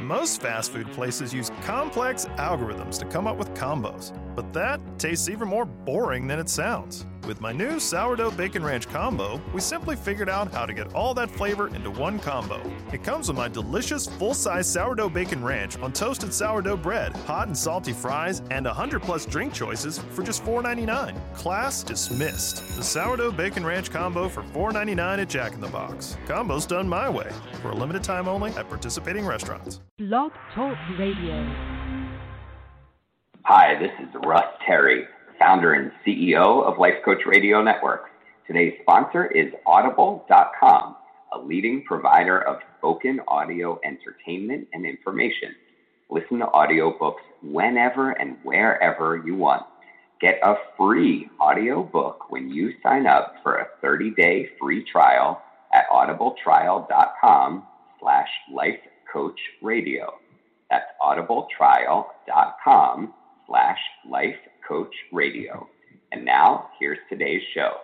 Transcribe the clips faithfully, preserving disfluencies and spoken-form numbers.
Most fast food places use complex algorithms to come up with combos, but that tastes even more boring than it sounds. With my new Sourdough Bacon Ranch combo, we simply figured out how to get all that flavor into one combo. It comes with my delicious full-size Sourdough Bacon Ranch on toasted sourdough bread, hot and salty fries, and one hundred plus drink choices for just four ninety-nine. Class dismissed. The Sourdough Bacon Ranch combo for four ninety-nine at Jack in the Box. Combo's done my way. For a limited time only at participating restaurants. Blog Talk Radio. Hi, this is Russ Terry, founder and C E O of Life Coach Radio Network. Today's sponsor is Audible dot com, a leading provider of spoken audio entertainment and information. Listen to audiobooks whenever and wherever you want. Get a free audiobook when you sign up for a thirty-day free trial at audibletrial.com slash lifecoachradio. That's audibletrial.com slash lifecoachradio. And now, here's today's show.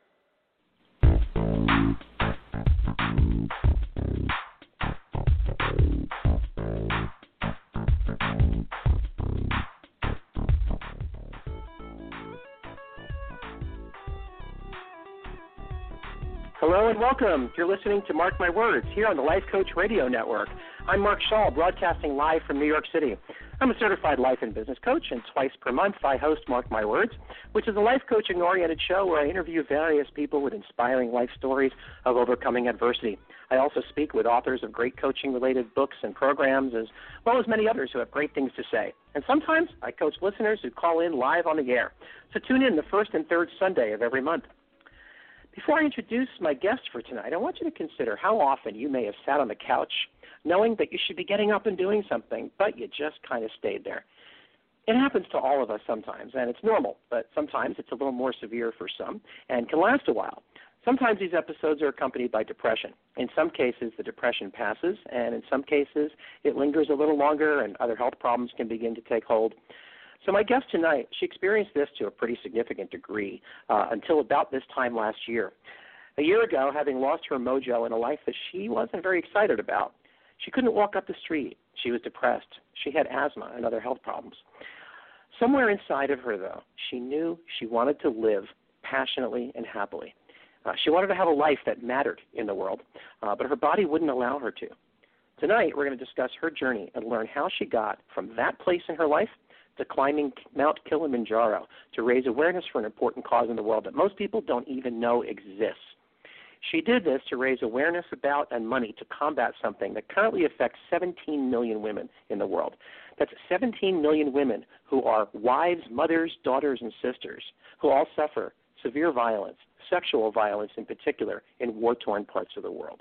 Hello and welcome. You're listening to Mark My Words here on the Life Coach Radio Network. I'm Mark Shaw, broadcasting live from New York City. I'm a certified life and business coach, and twice per month I host Mark My Words, which is a life coaching-oriented show where I interview various people with inspiring life stories of overcoming adversity. I also speak with authors of great coaching-related books and programs, as well as many others who have great things to say. And sometimes I coach listeners who call in live on the air. So tune in the first and third Sunday of every month. Before I introduce my guest for tonight, I want you to consider how often you may have sat on the couch knowing that you should be getting up and doing something, but you just kind of stayed there. It happens to all of us sometimes, and it's normal, but sometimes it's a little more severe for some and can last a while. Sometimes these episodes are accompanied by depression. In some cases, the depression passes, and in some cases, it lingers a little longer and other health problems can begin to take hold. So my guest tonight, she experienced this to a pretty significant degree uh, until about this time last year. A year ago, having lost her mojo in a life that she wasn't very excited about, she couldn't walk up the street. She was depressed. She had asthma and other health problems. Somewhere inside of her, though, she knew she wanted to live passionately and happily. Uh, she wanted to have a life that mattered in the world, uh, but her body wouldn't allow her to. Tonight, we're going to discuss her journey and learn how she got from that place in her life to climbing Mount Kilimanjaro to raise awareness for an important cause in the world that most people don't even know exists. She did this to raise awareness about and money to combat something that currently affects seventeen million women in the world. That's seventeen million women who are wives, mothers, daughters, and sisters who all suffer severe violence, sexual violence in particular, in war-torn parts of the world.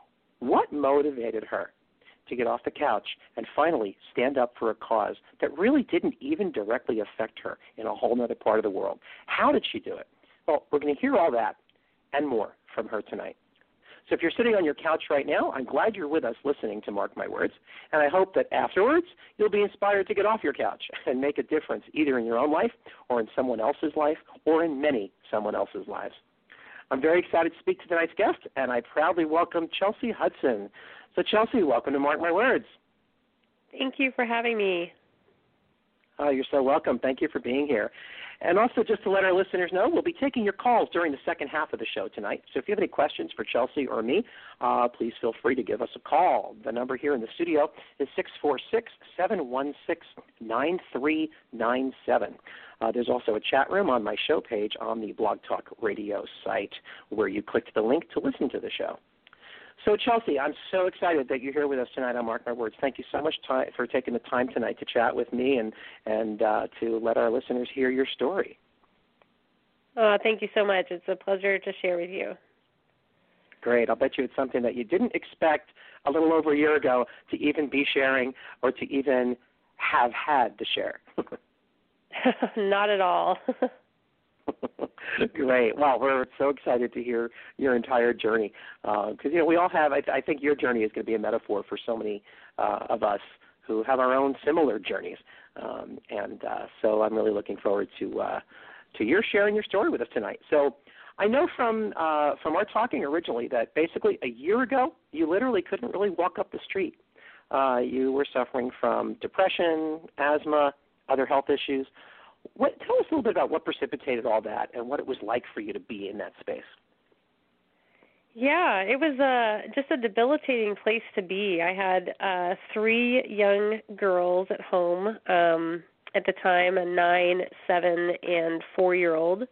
What motivated her to get off the couch and finally stand up for a cause that really didn't even directly affect her in a whole other part of the world? How did she do it? Well, we're going to hear all that and more from her tonight. So if you're sitting on your couch right now, I'm glad you're with us listening to Mark My Words, and I hope that afterwards you'll be inspired to get off your couch and make a difference either in your own life or in someone else's life or in many someone else's lives. I'm very excited to speak to tonight's guest, and I proudly welcome Chelsea Hudson. So, Chelsea, welcome to Mark My Words. Thank you for having me. Oh, you're so welcome. Thank you for being here. And also, just to let our listeners know, we'll be taking your calls during the second half of the show tonight. So if you have any questions for Chelsea or me, uh, please feel free to give us a call. The number here in the studio is six four six, seven one six, nine three nine seven. Uh, there's also a chat room on my show page on the Blog Talk Radio site where you clicked the link to listen to the show. So, Chelsea, I'm so excited that you're here with us tonight on Mark My Words. Thank you so much t- for taking the time tonight to chat with me and, and uh, to let our listeners hear your story. Oh, thank you so much. It's a pleasure to share with you. Great. I'll bet you it's something that you didn't expect a little over a year ago to even be sharing or to even have had to share. Not at all. Great. Well, we're so excited to hear your entire journey because, uh, you know, we all have, I, th- I think your journey is going to be a metaphor for so many uh, of us who have our own similar journeys. Um, and uh, so I'm really looking forward to uh, to your sharing your story with us tonight. So I know from uh, from our talking originally that basically a year ago you literally couldn't really walk up the street. uh, you were suffering from depression, asthma, other health issues. What, tell us a little bit about what precipitated all that and what it was like for you to be in that space. Yeah, it was uh, just a debilitating place to be. I had uh, three young girls at home um, at the time, a nine, seven, and four-year-old.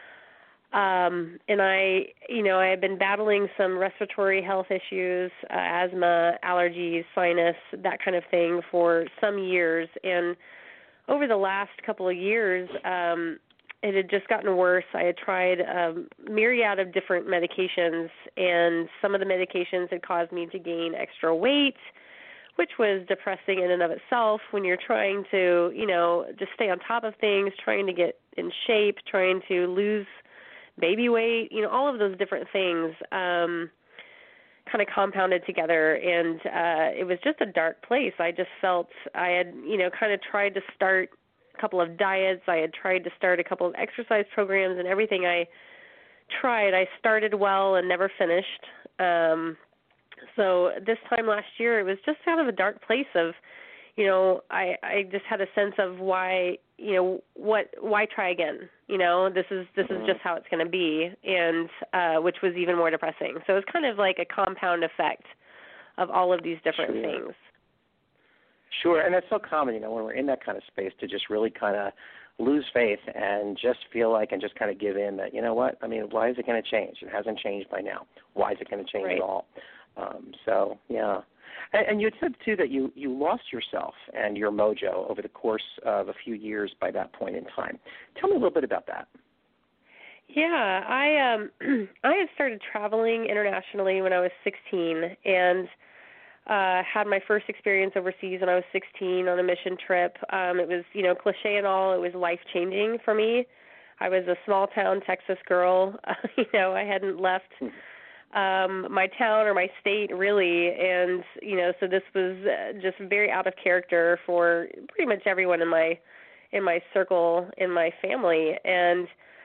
Um, and I, you know, I had been battling some respiratory health issues, uh, asthma, allergies, sinus, that kind of thing for some years. And over the last couple of years, um, it had just gotten worse. I had tried a myriad of different medications, and some of the medications had caused me to gain extra weight, which was depressing in and of itself when you're trying to, you know, just stay on top of things, trying to get in shape, trying to lose baby weight, you know, all of those different things um, kind of compounded together, and uh, it was just a dark place. I just felt I had, you know, kind of tried to start a couple of diets. I had tried to start a couple of exercise programs, and everything I tried, I started well and never finished. Um, so this time last year, it was just kind of a dark place of, you know, I, I just had a sense of why, you know, what, why try again? You know, this is this is just how it's going to be, and uh, which was even more depressing. So it's kind of like a compound effect of all of these different Sure. things. Sure, and that's so common, you know, when we're in that kind of space to just really kind of lose faith and just feel like and just kind of give in that, you know what, I mean, why is it going to change? It hasn't changed by now. Why is it going to change Right. at all? Um, so, yeah. And, and you had said, too, that you, you lost yourself and your mojo over the course of a few years by that point in time. Tell me a little bit about that. Yeah, I um I had started traveling internationally when I was sixteen, and uh had my first experience overseas when I was sixteen on a mission trip. Um it was, you know, cliche and all, it was life-changing for me. I was a small-town Texas girl. Uh, you know, I hadn't left um my town or my state really, and you know, so this was uh, just very out of character for pretty much everyone in my in my circle, in my family, and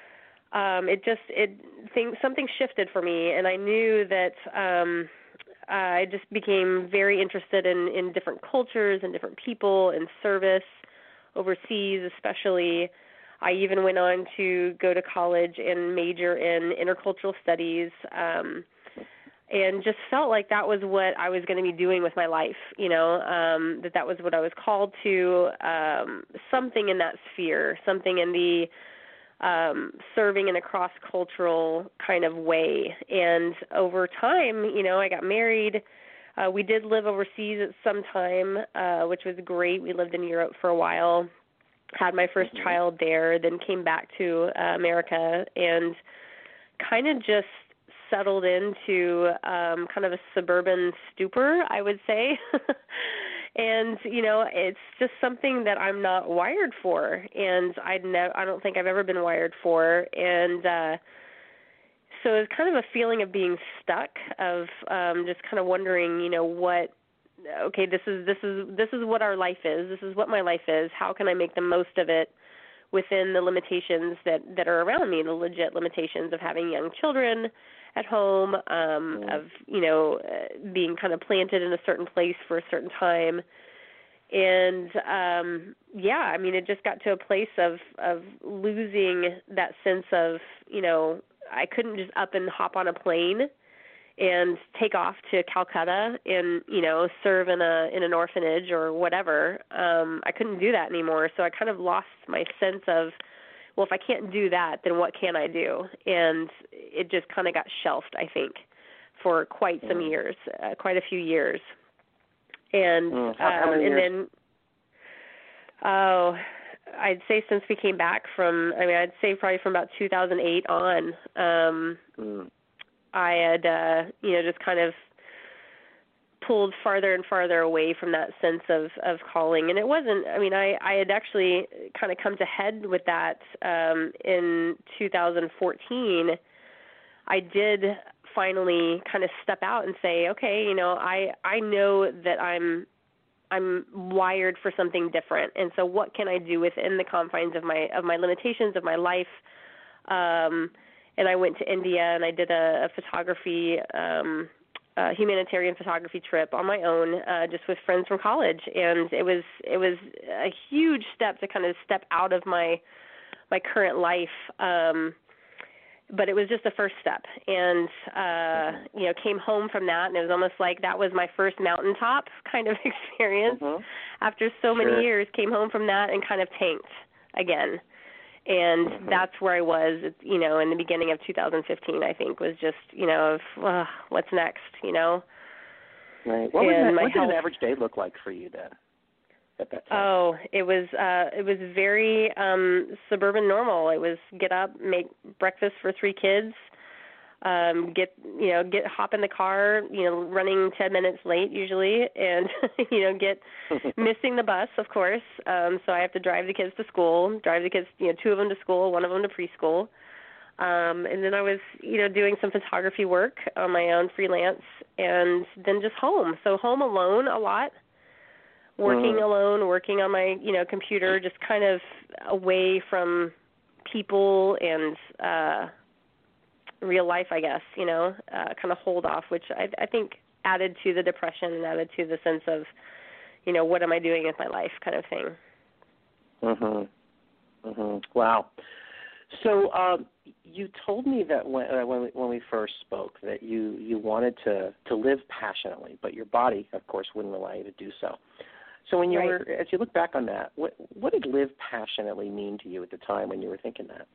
um it just it thing something shifted for me, and I knew that um I just became very interested in in different cultures and different people and service overseas, especially. I even went on to go to college and major in intercultural studies, um, and just felt like that was what I was going to be doing with my life, you know, um, that that was what I was called to, um, something in that sphere, something in the um, serving in a cross-cultural kind of way. And over time, you know, I got married. Uh, we did live overseas at some time, uh, which was great. We lived in Europe for a while. Had my first mm-hmm. child there, then came back to uh, America and kind of just settled into um, kind of a suburban stupor, I would say. And, you know, it's just something that I'm not wired for, and I'd ne- I don't think I've ever been wired for. And uh, so it's kind of a feeling of being stuck, of um, just kind of wondering, you know, what okay, this is this is this is what our life is. This is what my life is. How can I make the most of it within the limitations that, that are around me, the legit limitations of having young children at home, um, mm. of, you know, uh, being kind of planted in a certain place for a certain time. And, um, yeah, I mean, it just got to a place of, of losing that sense of, you know, I couldn't just up and hop on a plane and take off to Calcutta and, you know, serve in a in an orphanage or whatever. Um, I couldn't do that anymore. So I kind of lost my sense of, well, if I can't do that, then what can I do? And it just kind of got shelved, I think, for quite some mm. years, uh, quite a few years. And mm. how, how um, and years? then, oh, I'd say since we came back from, I mean, I'd say probably from about two thousand eight on. Um, mm. I had, uh, you know, just kind of pulled farther and farther away from that sense of, of calling. And it wasn't, I mean, I, I had actually kind of come to head with that um, in two thousand fourteen. I did finally kind of step out and say, okay, you know, I, I know that I'm I'm wired for something different. And so what can I do within the confines of my of my limitations of my life? Um And I went to India and I did a, a photography um, uh, humanitarian photography trip on my own, uh, just with friends from college, and it was it was a huge step to kind of step out of my my current life. Um, But it was just the first step, and, uh, you know, came home from that, and it was almost like that was my first mountaintop kind of experience. Mm-hmm. After so Sure. many years, came home from that and kind of tanked again. And Mm-hmm. that's where I was, you know, in the beginning of two thousand fifteen, I think, was just, you know, of, uh, what's next, you know? Right. What, was And that, my what did health- an average day look like for you then at that time? Oh, it was uh it was very um suburban normal. It was get up, make breakfast for three kids, um, get you know, get hop in the car, you know, running ten minutes late usually, and you know, get missing the bus, of course. Um, so I have to drive the kids to school, drive the kids, you know, two of them to school, one of them to preschool. Um, and then I was, you know, doing some photography work on my own freelance, and then just home. So home alone a lot. Working Mm. alone, working on my, you know, computer, just kind of away from people and uh, real life, I guess, you know, uh, kind of hold off, which I, I think added to the depression and added to the sense of, you know, what am I doing with my life kind of thing. Mhm. Mhm. Wow. So um, you told me that when uh, when we, when we first spoke that you, you wanted to, to live passionately, but your body, of course, wouldn't allow you to do so. So when you Right. were, as you look back on that, what what did live passionately mean to you at the time when you were thinking that?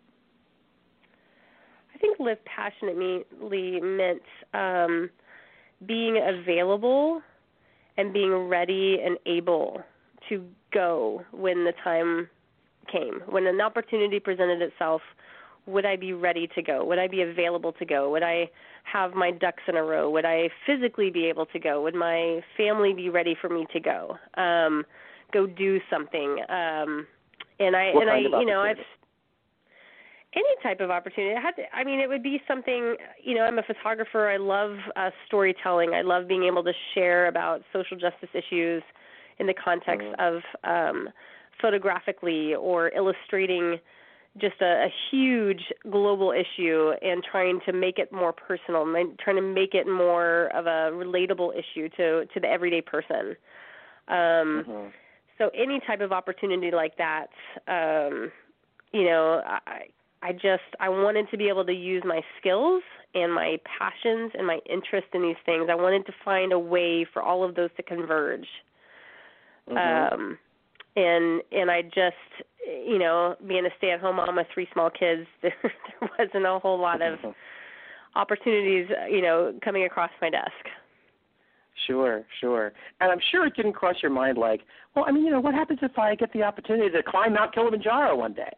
I think live passionately meant um, being available and being ready and able to go when the time came. When an opportunity presented itself, would I be ready to go? Would I be available to go? Would I have my ducks in a row? Would I physically be able to go? Would my family be ready for me to go? Um, go do something. Um, and I, What and kind I, of you know, I've opportunity? any type of opportunity. I had to, I mean, it would be something. You know, I'm a photographer. I love uh, storytelling. I love being able to share about social justice issues in the context Mhm. of um, photographically or illustrating just a, a huge global issue and trying to make it more personal, trying to make it more of a relatable issue to, to the everyday person. Um, Mhm. So any type of opportunity like that, um, you know, I, I just, I wanted to be able to use my skills and my passions and my interest in these things. I wanted to find a way for all of those to converge. Mhm. Um, and and I just, you know, being a stay-at-home mom with three small kids, there, there wasn't a whole lot of opportunities, you know, coming across my desk. Sure, sure. And I'm sure it didn't cross your mind like, well, I mean, you know, what happens if I get the opportunity to climb Mount Kilimanjaro one day?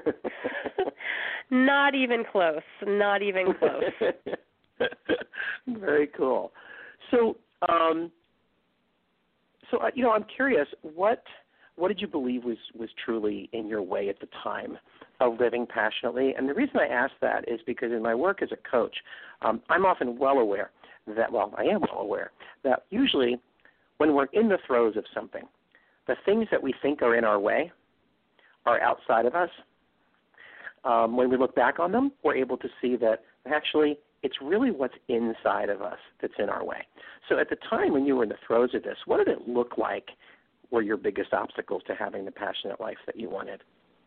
Not even close. Not even close. Very cool. So, um, so uh, you know, I'm curious, what what did you believe was, was truly in your way at the time of living passionately? And the reason I ask that is because in my work as a coach, um, I'm often well aware that, well, I am well aware that usually when we're in the throes of something, the things that we think are in our way are outside of us. Um, when we look back on them, we're able to see that actually it's really what's inside of us that's in our way. So at the time when you were in the throes of this, what did it look like were your biggest obstacles to having the passionate life that you wanted?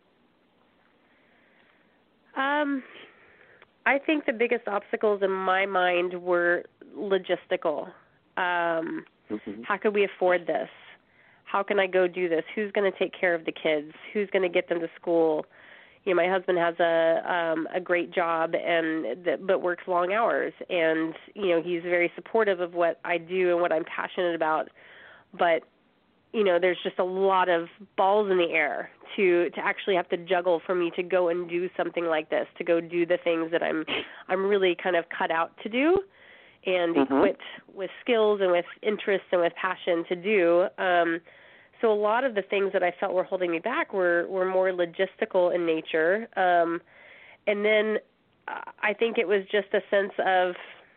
Um, I think the biggest obstacles in my mind were logistical. Um, Mm-hmm. How could we afford this? How can I go do this? Who's going to take care of the kids? Who's going to get them to school? You know, my husband has a um, a great job and the, but works long hours, and you know he's very supportive of what I do and what I'm passionate about. But you know, there's just a lot of balls in the air to to actually have to juggle for me to go and do something like this, to go do the things that I'm I'm really kind of cut out to do, and Mm-hmm. equipped with skills and with interests and with passion to do. Um, so a lot of the things that I felt were holding me back were, were more logistical in nature. Um, and then uh, I think it was just a sense of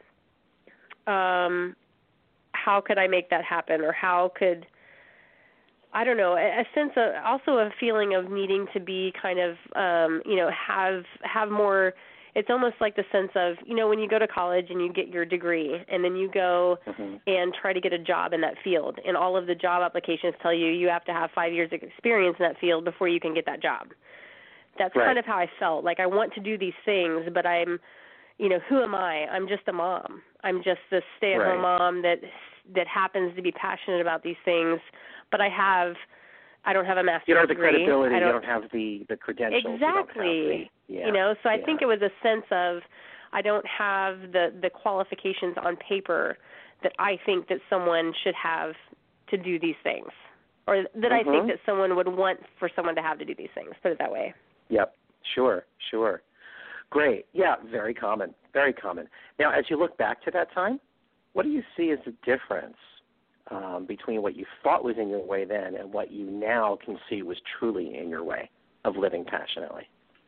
um, how could I make that happen, or how could, I don't know, a, a sense of, also a feeling of needing to be kind of, um, you know, have have more it's almost like the sense of, you know, when you go to college and you get your degree and then you go mm-hmm. and try to get a job in that field, and all of the job applications tell you you have to have five years of experience in that field before you can get that job. That's right. kind of how I felt. Like, I want to do these things, but I'm, you know, who am I? I'm just a mom. I'm just this stay-at-home right. mom that that happens to be passionate about these things, but I have – I don't have a master's degree. You don't have the degree. credibility. I don't, you don't have the, the credentials. Exactly. You, don't have the, yeah, you know, so I yeah. think it was a sense of I don't have the, the qualifications on paper that I think that someone should have to do these things, or that mm-hmm. I think that someone would want for someone to have to do these things, put it that way. Yep, sure, sure. Great. Yeah, very common, very common. Now, as you look back to that time, what do you see as the difference Um, between what you thought was in your way then and what you now can see was truly in your way of living passionately?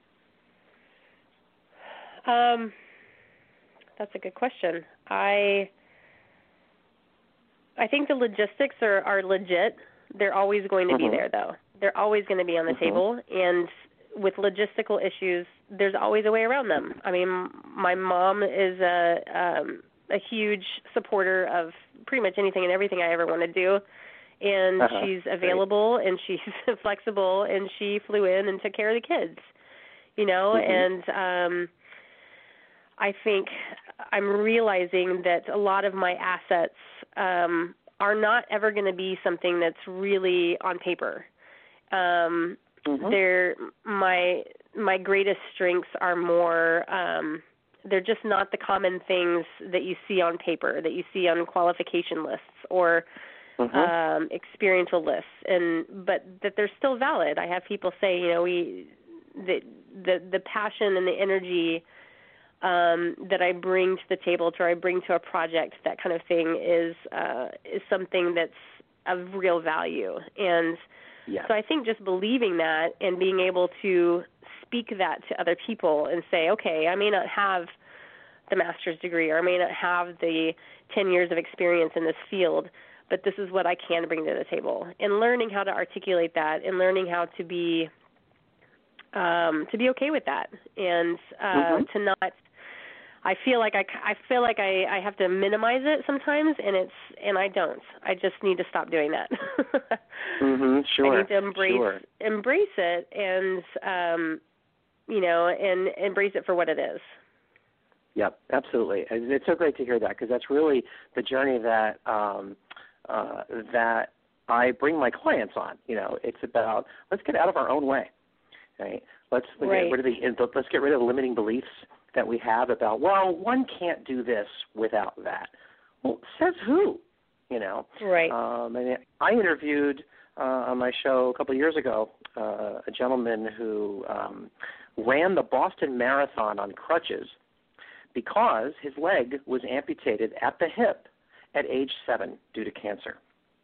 Um, that's a good question. I I think the logistics are, are legit. They're always going to mm-hmm. be there, though. They're always going to be on the mm-hmm. table, and with logistical issues, there's always a way around them. I mean, my mom is a um, a huge supporter of pretty much anything and everything I ever want to do, and uh-huh. she's available Great. and she's flexible, and she flew in and took care of the kids, you know, mm-hmm. and um, I think I'm realizing that a lot of my assets um, are not ever going to be something that's really on paper. Um, mm-hmm. They're my my greatest strengths are more um, they're just not the common things that you see on paper, that you see on qualification lists or mm-hmm. um, experiential lists, and but that they're still valid. I have people say, you know, we the the, the passion and the energy um, that I bring to the table, or I bring to a project, that kind of thing, is uh, is something that's of real value. And yes. so I think just believing that and being able to speak that to other people and say, okay, I may not have the master's degree, or I may not have the ten years of experience in this field, but this is what I can bring to the table. And learning how to articulate that, and learning how to be um, to be okay with that, and uh, mm-hmm. to not. I feel like I, I feel like I, I have to minimize it sometimes, and it's and I don't. I just need to stop doing that. mm-hmm, sure. I need to embrace sure. embrace it, and um, you know, and embrace it for what it is. Yep, absolutely. It's so great to hear that, because that's really the journey that um, uh, that I bring my clients on. You know, it's about, let's get out of our own way, right? Let's right. get rid of the let's get rid of the limiting beliefs that we have about, well, one can't do this without that. Well, says who? You know, right? Um, and I interviewed uh, on my show a couple of years ago uh, a gentleman who um, ran the Boston Marathon on crutches because his leg was amputated at the hip at age seven due to cancer.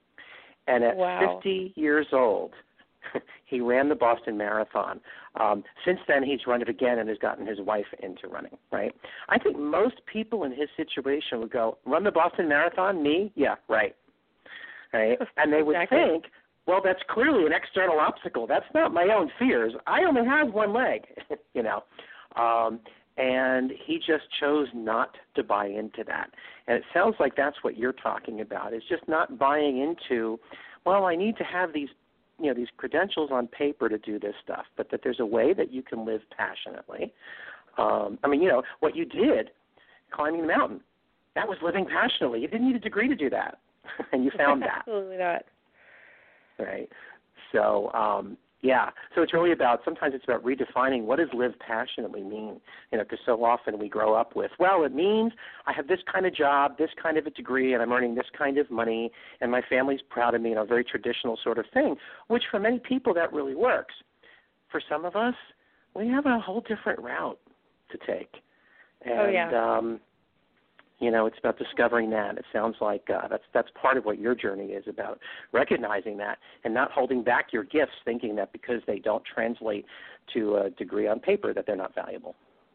And at wow. fifty years old, he ran the Boston Marathon. Um, since then, he's run it again and has gotten his wife into running, right? I think most people in his situation would go, run the Boston Marathon? Me? Yeah, right. Right? And they would exactly. think, well, that's clearly an external obstacle. That's not my own fears. I only have one leg, you know. Um, and he just chose not to buy into that. And it sounds like that's what you're talking about, is just not buying into, well, I need to have these you know, these credentials on paper to do this stuff, but that there's a way that you can live passionately. Um, I mean, you know, what you did, climbing the mountain, that was living passionately. You didn't need a degree to do that, and you found that. Absolutely not. Right. So, um, yeah, so it's really about, sometimes it's about redefining what does live passionately mean, you know, because so often we grow up with, well, it means I have this kind of job, this kind of a degree, and I'm earning this kind of money, and my family's proud of me, you know, a very traditional sort of thing, which for many people that really works. For some of us, we have a whole different route to take. And, oh, yeah. um, you know, it's about discovering that. It sounds like uh, that's that's part of what your journey is about, recognizing that and not holding back your gifts, thinking that because they don't translate to a degree on paper that they're not valuable.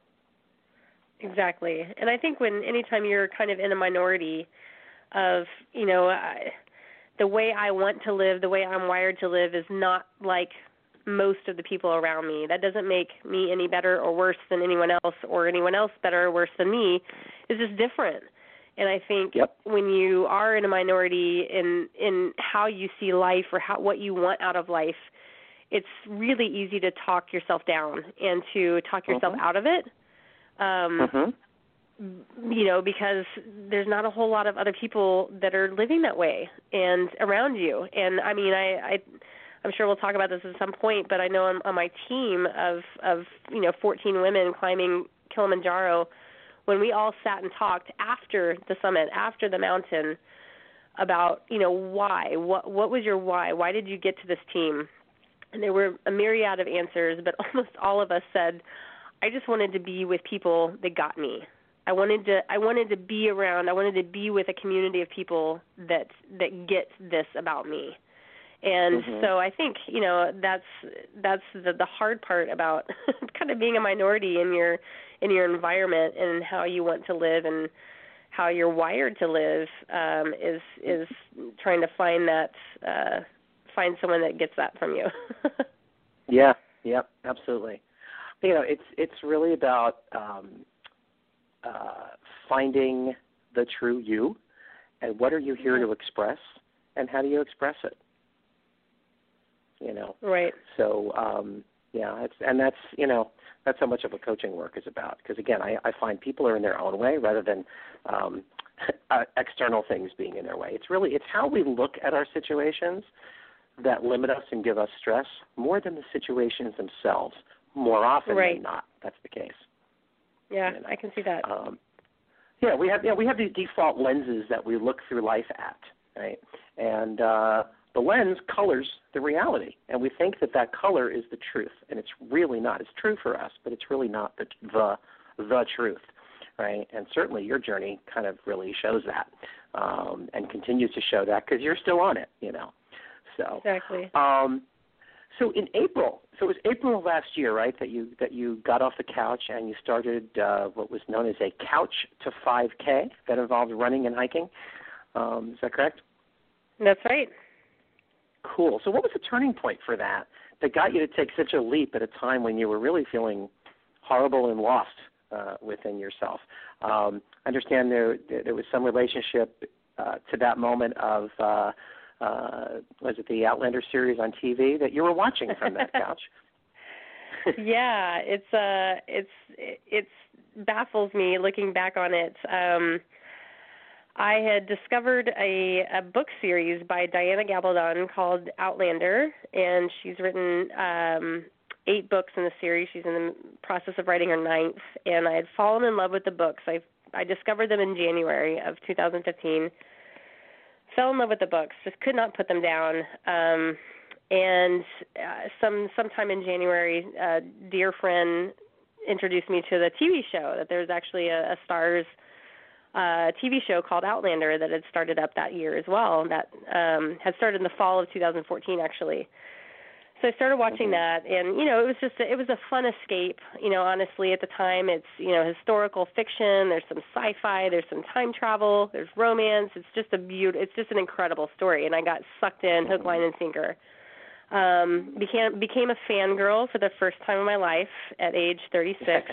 Exactly. And I think when anytime you're kind of in a minority of, you know, I, the way I want to live, the way I'm wired to live is not like most of the people around me. That doesn't make me any better or worse than anyone else, or anyone else better or worse than me. It's just different. And I think yep. when you are in a minority in in how you see life or how what you want out of life, it's really easy to talk yourself down and to talk yourself mm-hmm. out of it. Um, mm-hmm. You know, because there's not a whole lot of other people that are living that way and around you. And I mean, I, I I'm sure we'll talk about this at some point, but I know on, on my team of of you know fourteen women climbing Kilimanjaro, when we all sat and talked after the summit, after the mountain, about, you know, why, what what was your why? Why did you get to this team? And there were a myriad of answers, but almost all of us said, I just wanted to be with people that got me. I wanted to I wanted to be around, I wanted to be with a community of people that that get this about me. And mm-hmm. so I think, you know, that's that's the, the hard part about kind of being a minority in your in your environment and how you want to live and how you're wired to live um, is is trying to find that uh, find someone that gets that from you. yeah, yeah, absolutely. You know, it's it's really about um, uh, finding the true you, and what are you here to express, and how do you express it? You know, right. So, um, yeah, it's, and that's, you know, that's how much of a coaching work is about. Because, again, I, I find people are in their own way rather than um, uh, external things being in their way. It's really, it's how we look at our situations that limit us and give us stress more than the situations themselves. More often right. than not, that's the case. Yeah, you know? I can see that. Um, yeah, we have, yeah, we have these default lenses that we look through life at, right? And, uh, the lens colors the reality, and we think that that color is the truth, and it's really not. It's true for us, but it's really not the the, the truth, right? And certainly your journey kind of really shows that um, and continues to show that because you're still on it, you know. So exactly. Um, so in April, so it was April of last year, right, that you that you got off the couch and you started uh, what was known as a Couch to five K that involved running and hiking. Um, is that correct? That's right. Cool. So what was the turning point for that that got you to take such a leap at a time when you were really feeling horrible and lost uh, within yourself? Um, I understand there there was some relationship uh, to that moment of, uh, uh, was it the Outlander series on T V that you were watching from that couch? yeah, it's uh, it's it's baffles me looking back on it. Um, I had discovered a, a book series by Diana Gabaldon called Outlander, and she's written um, eight books in the series. She's in the process of writing her ninth, and I had fallen in love with the books. I I discovered them in January of two thousand fifteen, fell in love with the books, just could not put them down. Um, and uh, some sometime in January, a dear friend introduced me to the T V show, that there's actually a, a Starz Uh, T V show called Outlander that had started up that year as well. That um, had started in the fall of two thousand fourteen, actually. So I started watching mm-hmm. that, and you know, it was just a, it was a fun escape. You know, honestly, at the time, it's you know historical fiction. There's some sci-fi. There's some time travel. There's romance. It's just a beaut. It's just an incredible story, and I got sucked in, hook, line, and sinker. Um, became became a fangirl for the first time in my life at age thirty-six.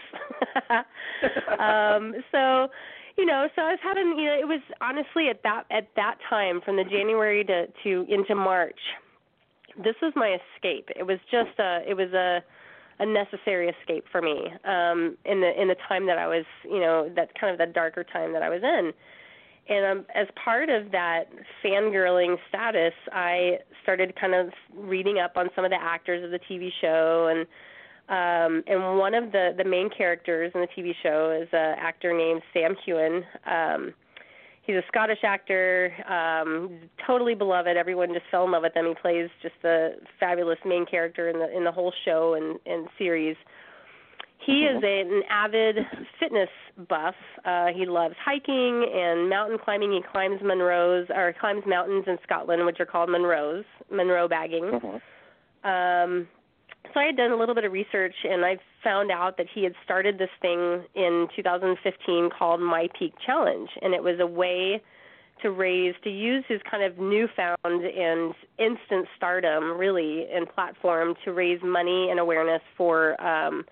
um, so. You know, so I was having, you know, it was honestly at that at that time, from the January to, to into March, this was my escape. It was just a, it was a, a necessary escape for me um, in the in the time that I was, you know, that kind of the darker time that I was in. And um, as part of that fangirling status, I started kind of reading up on some of the actors of the T V show, and Um, and one of the, the main characters in the T V show is an actor named Sam Heughan. Um, he's a Scottish actor, um, totally beloved. Everyone just fell in love with him. He plays just a fabulous main character in the in the whole show and, and series. He mm-hmm. is a, an avid fitness buff. Uh, he loves hiking and mountain climbing. He climbs Munros, or climbs mountains in Scotland, which are called Munros, Munro bagging. Mm-hmm. Um, So I had done a little bit of research, and I found out that he had started this thing in two thousand fifteen called My Peak Challenge, and it was a way to raise, to use his kind of newfound and instant stardom, really, and platform to raise money and awareness for um,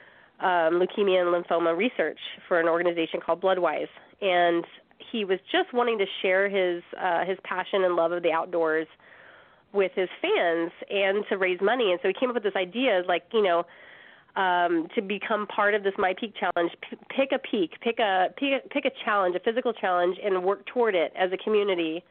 um, leukemia and lymphoma research for an organization called Bloodwise. And he was just wanting to share his uh, his passion and love of the outdoors with his fans and to raise money. And so he came up with this idea, like, you know, um, to become part of this My Peak Challenge. P- pick a peak, pick a, pick a pick a challenge, a physical challenge, and work toward it as a community.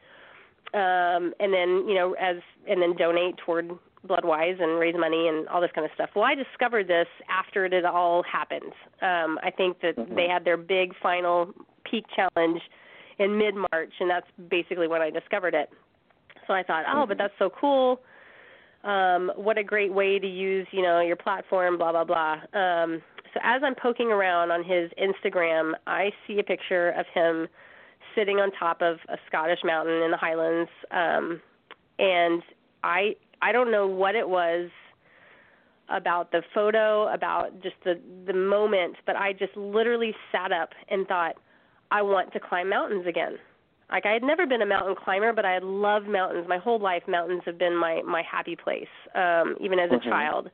Um, and then, you know, as and then donate toward Bloodwise and raise money and all this kind of stuff. Well, I discovered this after it had all happened. Um, I think that mm-hmm. they had their big final peak challenge in mid-March, and that's basically when I discovered it. So I thought, oh, but that's so cool. Um, what a great way to use, you know, your platform, blah, blah, blah. Um, so as I'm poking around on his Instagram, I see a picture of him sitting on top of a Scottish mountain in the Highlands, um, and I I don't know what it was about the photo, about just the, the moment, but I just literally sat up and thought, I want to climb mountains again. Like, I had never been a mountain climber, but I had loved mountains. My whole life, mountains have been my, my happy place, um, even as mm-hmm. a child.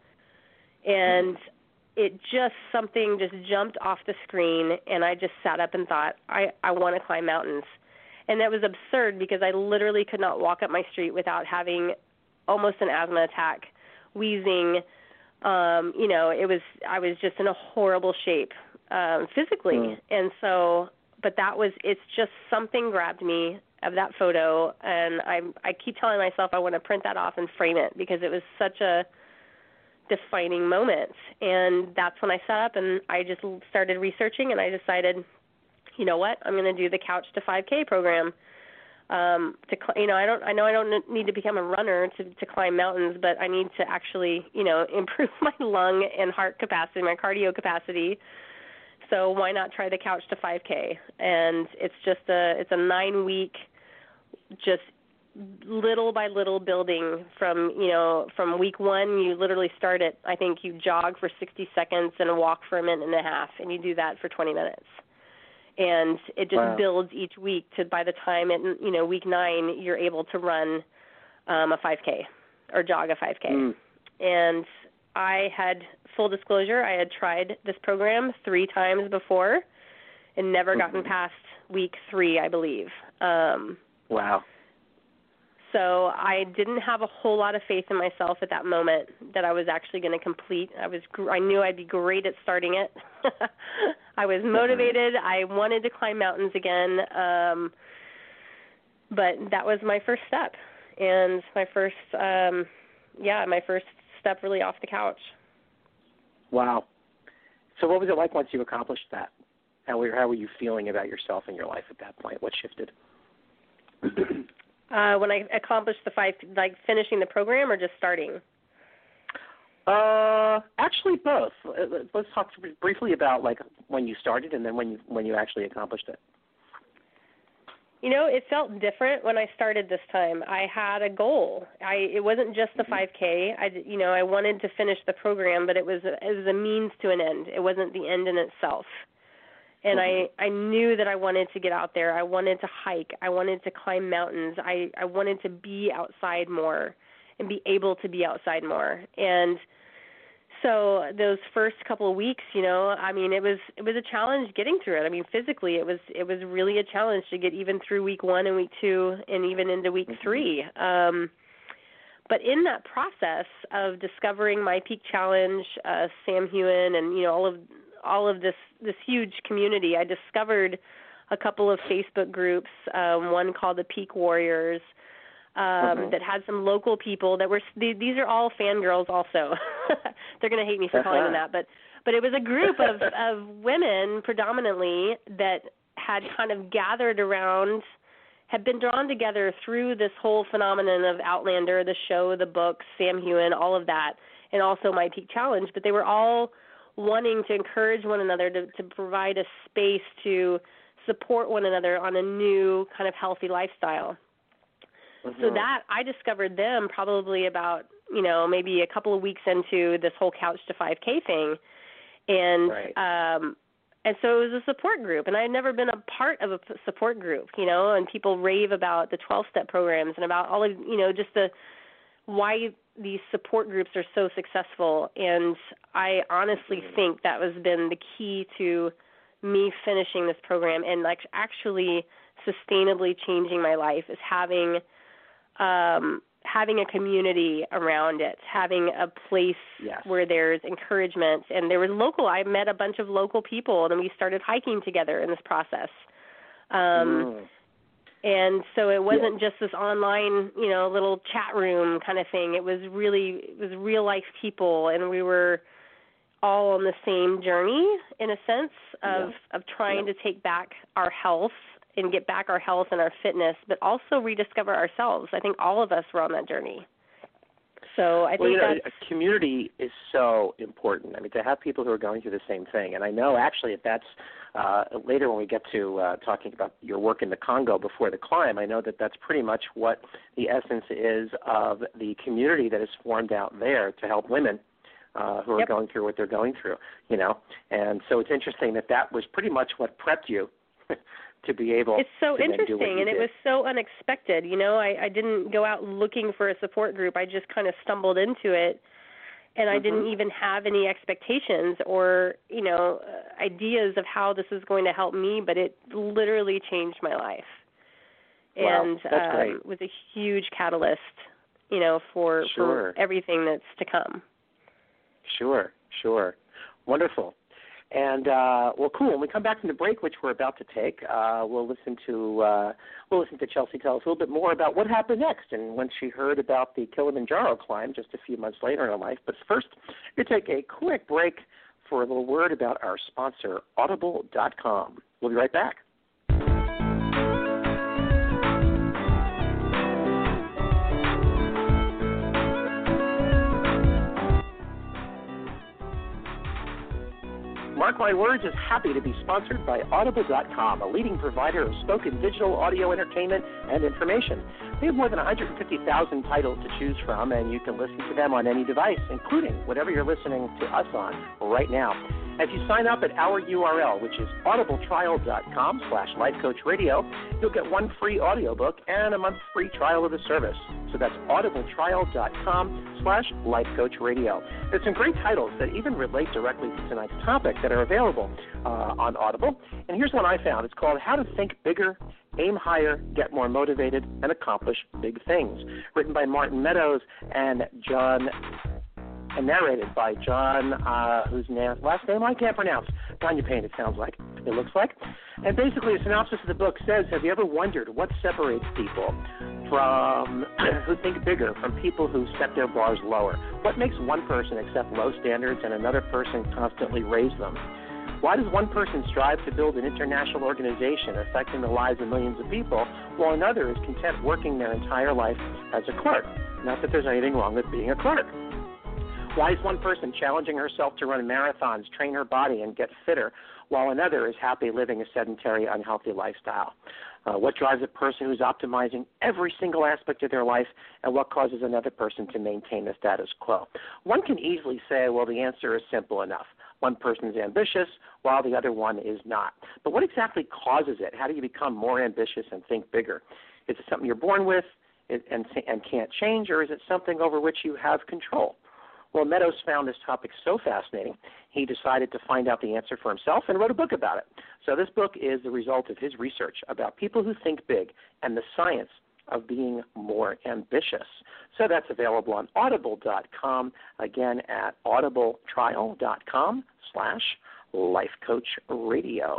And it just, something just jumped off the screen, and I just sat up and thought, I, I want to climb mountains. And that was absurd because I literally could not walk up my street without having almost an asthma attack, wheezing. Um, you know, it was, I was just in a horrible shape um, physically. Mm. And so, but that was, it's just something grabbed me of that photo, and I I keep telling myself I want to print that off and frame it because it was such a defining moment. And that's when I sat up and I just started researching, and I decided, you know what, I'm going to do the Couch to five K program. Um, to you know, I don't I know I don't need to become a runner to to climb mountains, but I need to actually, you know, improve my lung and heart capacity, my cardio capacity. So why not try the Couch to five K? And it's just a it's a nine week, just little by little building from, you know, from week one. You literally start it. I think you jog for sixty seconds and walk for a minute and a half, and you do that for twenty minutes. And it just wow. builds each week to, by the time it, you know, week nine, you're able to run um, a five K or jog a five K. Mm. And I had, full disclosure, I had tried this program three times before and never mm-hmm. gotten past week three, I believe. Um, wow. So I didn't have a whole lot of faith in myself at that moment that I was actually going to complete. I was, I knew I'd be great at starting it. I was motivated. I wanted to climb mountains again. Um, but that was my first step. And my first, um, yeah, my first step really off the couch. Wow. So what was it like once you accomplished that? How were, how were you feeling about yourself and your life at that point? What shifted? Uh, when I accomplished the five, like finishing the program or just starting? Uh, actually both. Let's talk briefly about like when you started and then when you when you actually accomplished it. You know, it felt different when I started this time. I had a goal. I it wasn't just the five K. I you know I wanted to finish the program, but it was a, it was a means to an end. It wasn't the end in itself. And I, I knew that I wanted to get out there. I wanted to hike. I wanted to climb mountains. I, I wanted to be outside more and be able to be outside more. And so those first couple of weeks, you know, I mean, it was it was a challenge getting through it. I mean, physically, it was it was really a challenge to get even through week one and week two and even into week three. Um, but in that process of discovering My Peak Challenge, uh, Sam Heughan, and you know all of all of this, this huge community, I discovered a couple of Facebook groups, um, one called the Peak Warriors, um, mm-hmm. that had some local people that were, these are all fangirls also. They're going to hate me for calling them that, but, but it was a group of, of women predominantly that had kind of gathered around, had been drawn together through this whole phenomenon of Outlander, the show, the book, Sam Heughan, all of that, and also My Peak Challenge, but they were all wanting to encourage one another to, to provide a space to support one another on a new kind of healthy lifestyle. Mm-hmm. So that, I discovered them probably about, you know, maybe a couple of weeks into this whole Couch to five K thing. And right. um, And so it was a support group, and I had never been a part of a support group, you know, and people rave about the twelve-step programs and about all of, you know, just the why these support groups are so successful. And I honestly think that has been the key to me finishing this program and, like, actually sustainably changing my life is having um, having a community around it, having a place yes. where there's encouragement. And there was local, I met a bunch of local people, and we started hiking together in this process. Um, mm. And so it wasn't yeah. just this online, you know, little chat room kind of thing. It was really, it was real life people, and we were all on the same journey in a sense of, yeah. of trying yeah. to take back our health and get back our health and our fitness, but also rediscover ourselves. I think all of us were on that journey. So I think well, you know, that's... a community is so important. I mean, to have people who are going through the same thing. And I know actually if that's uh, later when we get to uh, talking about your work in the Congo before the climb, I know that that's pretty much what the essence is of the community that is formed out there to help women uh, who are yep. going through what they're going through, you know. And so it's interesting that that was pretty much what prepped you to be able it's so to interesting, do what you and it did. was so unexpected. You know, I, I didn't go out looking for a support group. I just kind of stumbled into it, and I mm-hmm. didn't even have any expectations or, you know, uh, ideas of how this is going to help me, but it literally changed my life. Wow, and that's um, great. was a huge catalyst, you know, for, sure. for everything that's to come. Sure, sure. Wonderful. And uh, well, cool. When we come back from the break, which we're about to take, uh, we'll listen to uh, we'll listen to Chelsea tell us a little bit more about what happened next and when she heard about the Kilimanjaro climb just a few months later in her life. But first, we're going to take a quick break for a little word about our sponsor, Audible dot com. We'll be right back. Mark My Words is happy to be sponsored by Audible dot com, a leading provider of spoken digital audio entertainment and information. They have more than one hundred fifty thousand titles to choose from, and you can listen to them on any device, including whatever you're listening to us on right now. If you sign up at our U R L, which is audibletrial dot com slash lifecoachradio, you'll get one free audiobook and a month free trial of the service. So that's audibletrial dot com slash lifecoachradio. There's some great titles that even relate directly to tonight's topic that are available uh, on Audible. And here's one I found. It's called How to Think Bigger, Aim Higher, Get More Motivated, and Accomplish Big Things, written by Martin Meadows and John and narrated by John, uh, whose name, last name I can't pronounce. Tanya Payne, it sounds like. It looks like. And basically, a synopsis of the book says, have you ever wondered what separates people from who think bigger from people who set their bars lower? What makes one person accept low standards and another person constantly raise them? Why does one person strive to build an international organization affecting the lives of millions of people, while another is content working their entire life as a clerk? Not that there's anything wrong with being a clerk. Why is one person challenging herself to run marathons, train her body, and get fitter, while another is happy living a sedentary, unhealthy lifestyle? Uh, what drives a person who's optimizing every single aspect of their life, and what causes another person to maintain the status quo? One can easily say, well, the answer is simple enough. One person is ambitious, while the other one is not. But what exactly causes it? How do you become more ambitious and think bigger? Is it something you're born with and, and can't change, or is it something over which you have control? Well, Meadows found this topic so fascinating, he decided to find out the answer for himself and wrote a book about it. So this book is the result of his research about people who think big and the science of being more ambitious. So that's available on audible dot com, again at audibletrial dot com slash lifecoachradio.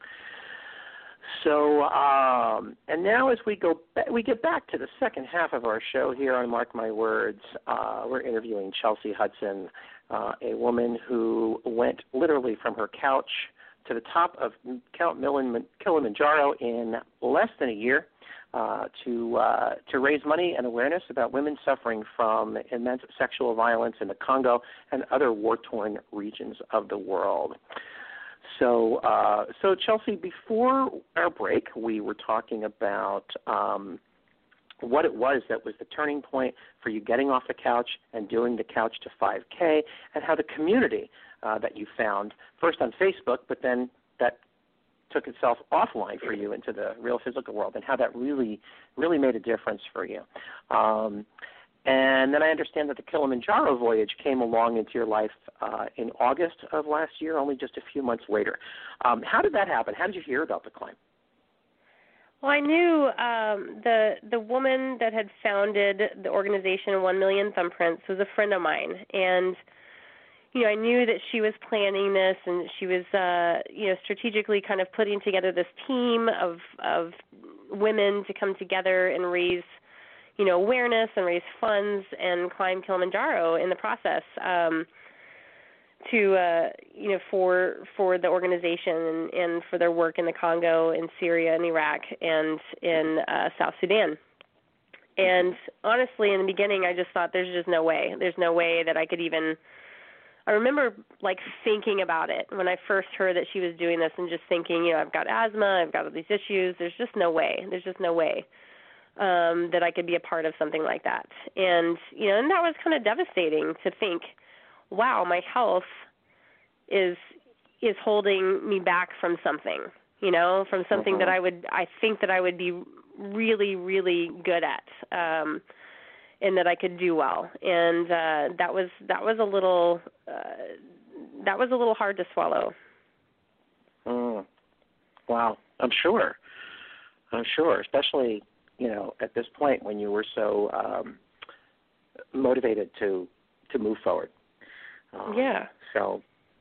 So, um, and now as we go, ba- we get back to the second half of our show here on Mark My Words, uh, we're interviewing Chelsea Hudson, uh, a woman who went literally from her couch to the top of Mount Kilimanjaro in less than a year uh, to uh, to raise money and awareness about women suffering from immense sexual violence in the Congo and other war-torn regions of the world. So, uh, so Chelsea, before our break, we were talking about um, what it was that was the turning point for you getting off the couch and doing the Couch to five K, and how the community uh, that you found, first on Facebook, but then that took itself offline for you into the real physical world, and how that really, really made a difference for you. Um, and then I understand that the Kilimanjaro voyage came along into your life uh, in August of last year, only just a few months later. Um, how did that happen? How did you hear about the climb? Well, I knew um, the the woman that had founded the organization One Million Thumbprints was a friend of mine, and you know I knew that she was planning this, and she was uh, you know strategically kind of putting together this team of of women to come together and raise you know awareness and raise funds and climb Kilimanjaro in the process. Um, to uh, you know for for the organization and, and for their work in the Congo, in Syria, and Iraq, and in uh, South Sudan. And honestly, in the beginning, I just thought there's just no way. There's no way that I could even. I remember like thinking about it when I first heard that she was doing this, and just thinking, you know, I've got asthma, I've got all these issues. There's just no way. There's just no way um, that I could be a part of something like that. And you know, and that was kind of devastating to think. Wow, my health is is holding me back from something, you know, from something uh-huh. that I would I think that I would be really, really good at, um, and that I could do well. And uh, that was that was a little uh, that was a little hard to swallow. Mm. Wow, I'm sure. I'm sure, especially you know at this point when you were so um, motivated to to move forward. Um, yeah. So,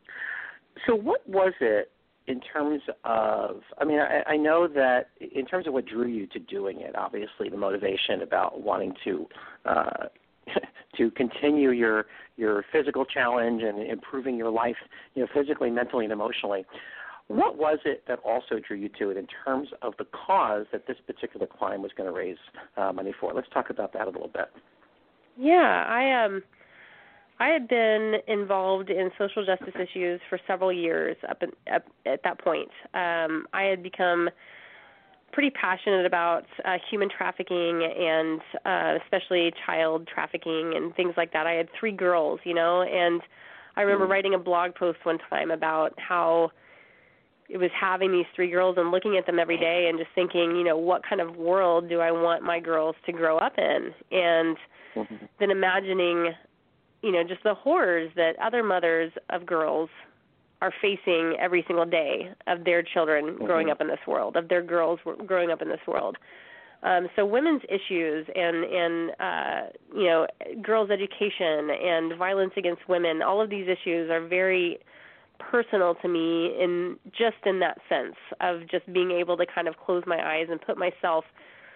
so what was it in terms of? I mean, I, I know that in terms of what drew you to doing it. Obviously, the motivation about wanting to uh, to continue your your physical challenge and improving your life, you know, physically, mentally, and emotionally. What was it that also drew you to it in terms of the cause that this particular climb was going to raise uh, money for? Let's talk about that a little bit. Yeah, I um. I had been involved in social justice issues for several years up, in, up at that point. Um, I had become pretty passionate about uh, human trafficking and uh, especially child trafficking and things like that. I had three girls, you know, and I remember mm. writing a blog post one time about how it was having these three girls and looking at them every day and just thinking, you know, what kind of world do I want my girls to grow up in? And mm-hmm. then imagining you know, just the horrors that other mothers of girls are facing every single day of their children mm-hmm. growing up in this world, of their girls growing up in this world. Um, so women's issues and, and uh, you know, girls' education and violence against women, all of these issues are very personal to me in just in that sense of just being able to kind of close my eyes and put myself,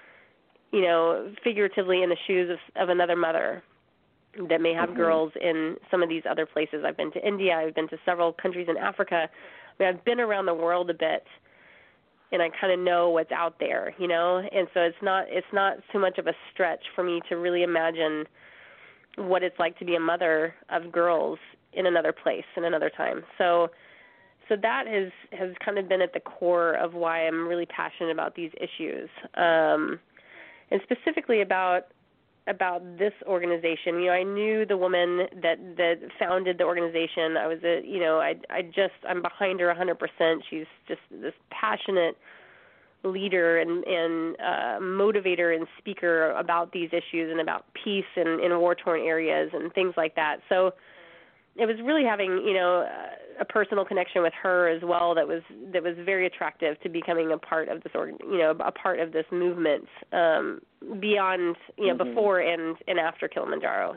you know, figuratively in the shoes of, of another mother that may have mm-hmm. girls in some of these other places. I've been to India. I've been to several countries in Africa. I mean, I've been around the world a bit, and I kind of know what's out there, you know. And so it's not it's not too much of a stretch for me to really imagine what it's like to be a mother of girls in another place, in another time. So, so that has has kind of been at the core of why I'm really passionate about these issues, um, and specifically about. about this organization. You know, I knew the woman that, that founded the organization. I was a, you know, I, I just, I'm behind her one hundred percent. She's just this passionate leader and, and uh, motivator and speaker about these issues and about peace in, in war-torn areas and things like that. So it was really having, you know, a personal connection with her as well that was that was very attractive to becoming a part of this, org, you know, a part of this movement um, beyond, you know, mm-hmm. before and, and after Kilimanjaro.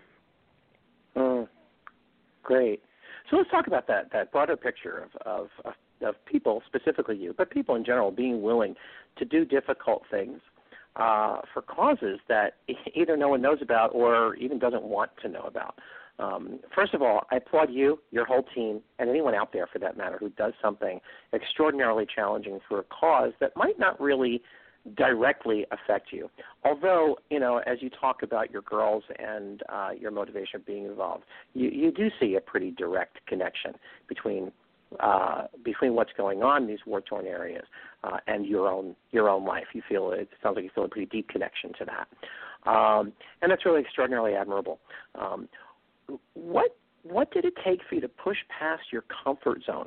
Mm, great. So let's talk about that that broader picture of, of of people, specifically you, but people in general being willing to do difficult things uh, for causes that either no one knows about or even doesn't want to know about. Um, first of all, I applaud you, your whole team, and anyone out there for that matter who does something extraordinarily challenging for a cause that might not really directly affect you. Although, you know, as you talk about your girls and uh, your motivation being involved, you, you do see a pretty direct connection between uh, between what's going on in these war-torn areas uh, and your own your own life. You feel it sounds like you feel a pretty deep connection to that, um, and that's really extraordinarily admirable. Um, What what did it take for you to push past your comfort zone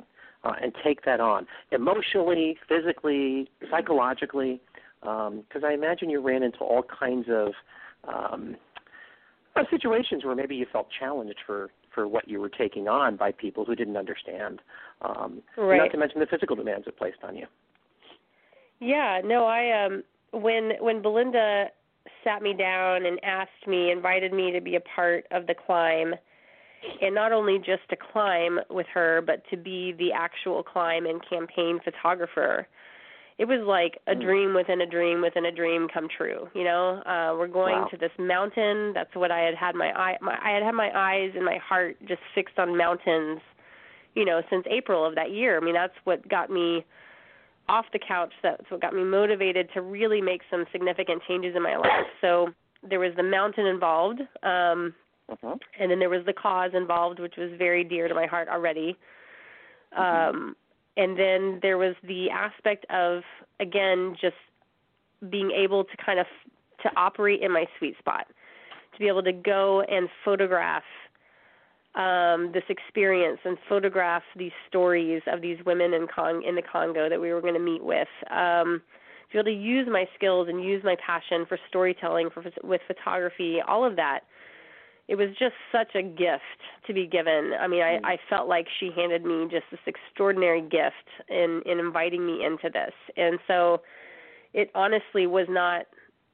uh, and take that on emotionally, physically, psychologically? Because um, I imagine you ran into all kinds of um, situations where maybe you felt challenged for, for what you were taking on by people who didn't understand, um, right. not to mention the physical demands it placed on you. Yeah, no, I um, when when Belinda sat me down and asked me, invited me to be a part of the climb, and not only just to climb with her, but to be the actual climb and campaign photographer. It was like a dream within a dream within a dream come true. You know, uh, we're going wow. to this mountain. That's what I had had my eye. My, I had had my eyes and my heart just fixed on mountains. You know, since April of that year. I mean, that's what got me off the couch. That's what got me motivated to really make some significant changes in my life. So there was the mountain involved, um, uh-huh. and then there was the cause involved, which was very dear to my heart already. Mm-hmm. Um, and then there was the aspect of, again, just being able to kind of to operate in my sweet spot, to be able to go and photograph Um, this experience and photograph these stories of these women in, Cong- in the Congo that we were going to meet with, um, to be able to use my skills and use my passion for storytelling, for with photography, all of that. It was just such a gift to be given. I mean, I, I felt like she handed me just this extraordinary gift in, in inviting me into this. And so it honestly was not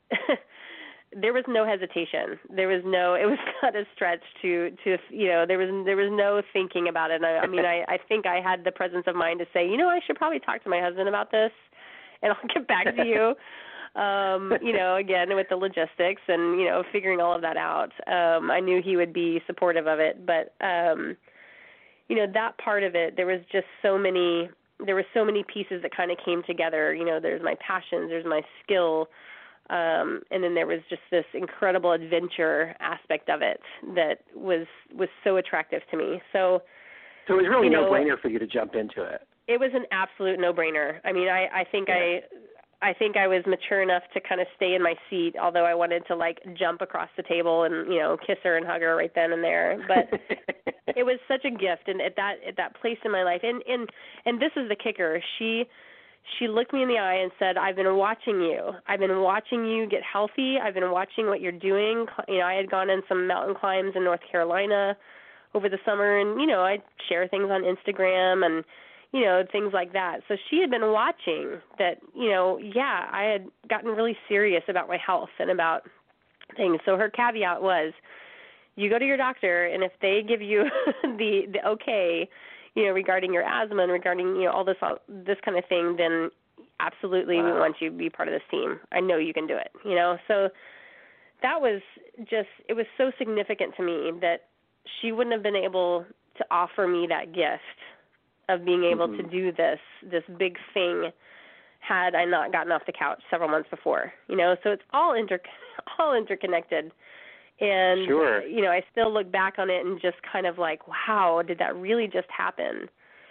there was no hesitation. There was no, it was not a stretch to, to, you know, there was, there was no thinking about it. I, I mean, I, I think I had the presence of mind to say, you know, I should probably talk to my husband about this and I'll get back to you. Um, you know, again, with the logistics and, you know, figuring all of that out. Um, I knew he would be supportive of it, but, um, you know, that part of it, there was just so many, there were so many pieces that kind of came together. You know, there's my passions, there's my skill, Um, and then there was just this incredible adventure aspect of it that was was so attractive to me. So, so it was really you know, no-brainer for you to jump into it. It was an absolute no-brainer. I mean, I, I think yeah. I I think I was mature enough to kind of stay in my seat, although I wanted to like jump across the table and, you know, kiss her and hug her right then and there. But it was such a gift, and at that at that place in my life, and and and this is the kicker. She. She looked me in the eye and said, I've been watching you. I've been watching you get healthy. I've been watching what you're doing. You know, I had gone on some mountain climbs in North Carolina over the summer, and, you know, I'd share things on Instagram and, you know, things like that. So she had been watching that, you know, yeah, I had gotten really serious about my health and about things. So her caveat was, you go to your doctor, and if they give you the, the okay, you know, regarding your asthma and regarding, you know, all this all, this kind of thing, then absolutely wow. we want you to be part of this team. I know you can do it, you know. So that was just, it was so significant to me that she wouldn't have been able to offer me that gift of being able mm-hmm. to do this, this big thing had I not gotten off the couch several months before, you know. So it's all inter, all interconnected. And, sure. you know, I still look back on it and just kind of like, wow, did that really just happen?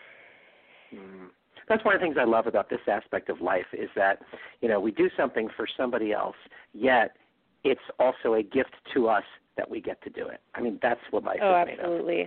Mm. That's one of the things I love about this aspect of life is that, you know, we do something for somebody else, yet it's also a gift to us that we get to do it. I mean, that's what life oh, is made of. Oh, absolutely.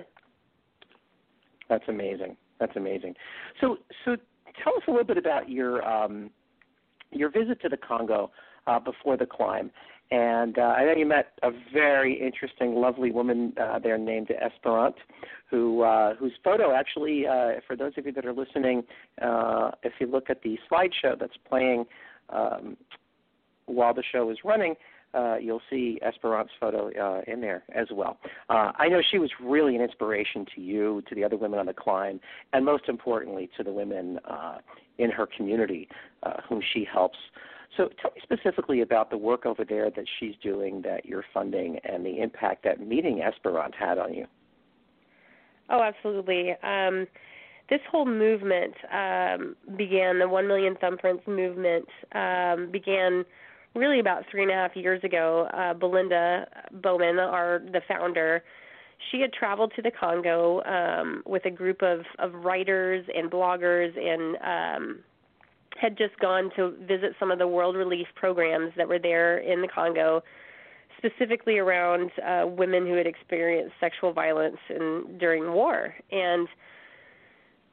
That's amazing. That's amazing. So so tell us a little bit about your, um, your visit to the Congo uh, before the climb. And uh, I know you met a very interesting, lovely woman uh, there named Esperant, who uh, whose photo actually, uh, for those of you that are listening, uh, if you look at the slideshow that's playing um, while the show is running, uh, you'll see Esperant's photo uh, in there as well. Uh, I know she was really an inspiration to you, to the other women on the climb, and most importantly to the women uh, in her community uh, whom she helps. So tell me specifically about the work over there that she's doing, that you're funding, and the impact that meeting Esperant had on you. Oh, absolutely. Um, this whole movement um, began, the One Million Thumbprints movement um, began really about three and a half years ago. Uh, Belinda Bowman, our the founder, she had traveled to the Congo um, with a group of, of writers and bloggers and um had just gone to visit some of the World Relief programs that were there in the Congo, specifically around uh, women who had experienced sexual violence in, during war. And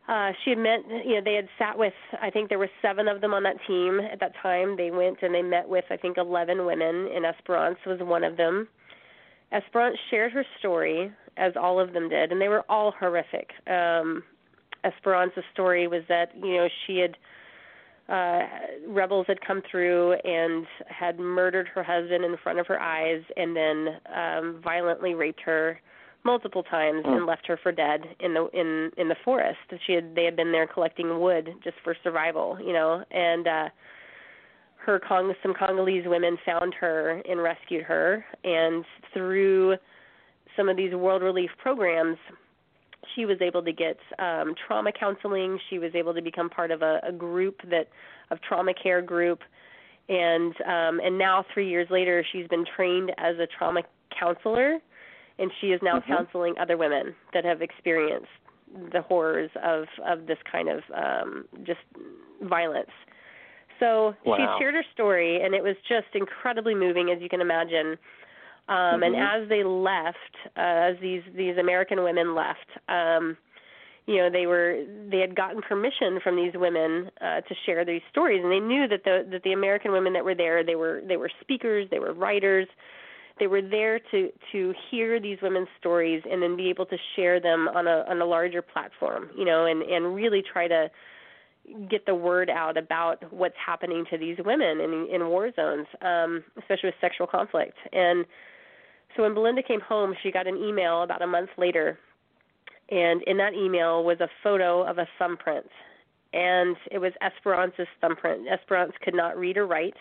uh, she had met, you know, they had sat with, I think there were seven of them on that team at that time. They went and they met with, I think, eleven women, and Esperance was one of them. Esperance shared her story, as all of them did, and they were all horrific. Um, Esperance's story was that, you know, she had, uh, rebels had come through and had murdered her husband in front of her eyes and then um, violently raped her multiple times mm. and left her for dead in the in in the forest. She had they had been there collecting wood just for survival, you know, and uh her Cong- some Congolese women found her and rescued her, and through some of these World Relief programs, she was able to get um trauma counseling. She was able to become part of a, a group that of trauma care group, and um and now three years later she's been trained as a trauma counselor. And she is now mm-hmm. counseling other women that have experienced the horrors of, of this kind of um, just violence. So wow. she shared her story, and it was just incredibly moving, as you can imagine. Um, mm-hmm. And as they left, uh, as these, these American women left, um, you know, they were they had gotten permission from these women uh, to share these stories, and they knew that the that the American women that were there, they were they were speakers, they were writers. They were there to, to hear these women's stories and then be able to share them on a on a larger platform, you know, and, and really try to get the word out about what's happening to these women in in war zones, um, especially with sexual conflict. And so when Belinda came home, she got an email about a month later, and in that email was a photo of a thumbprint, and it was Esperance's thumbprint. Esperance could not read or write.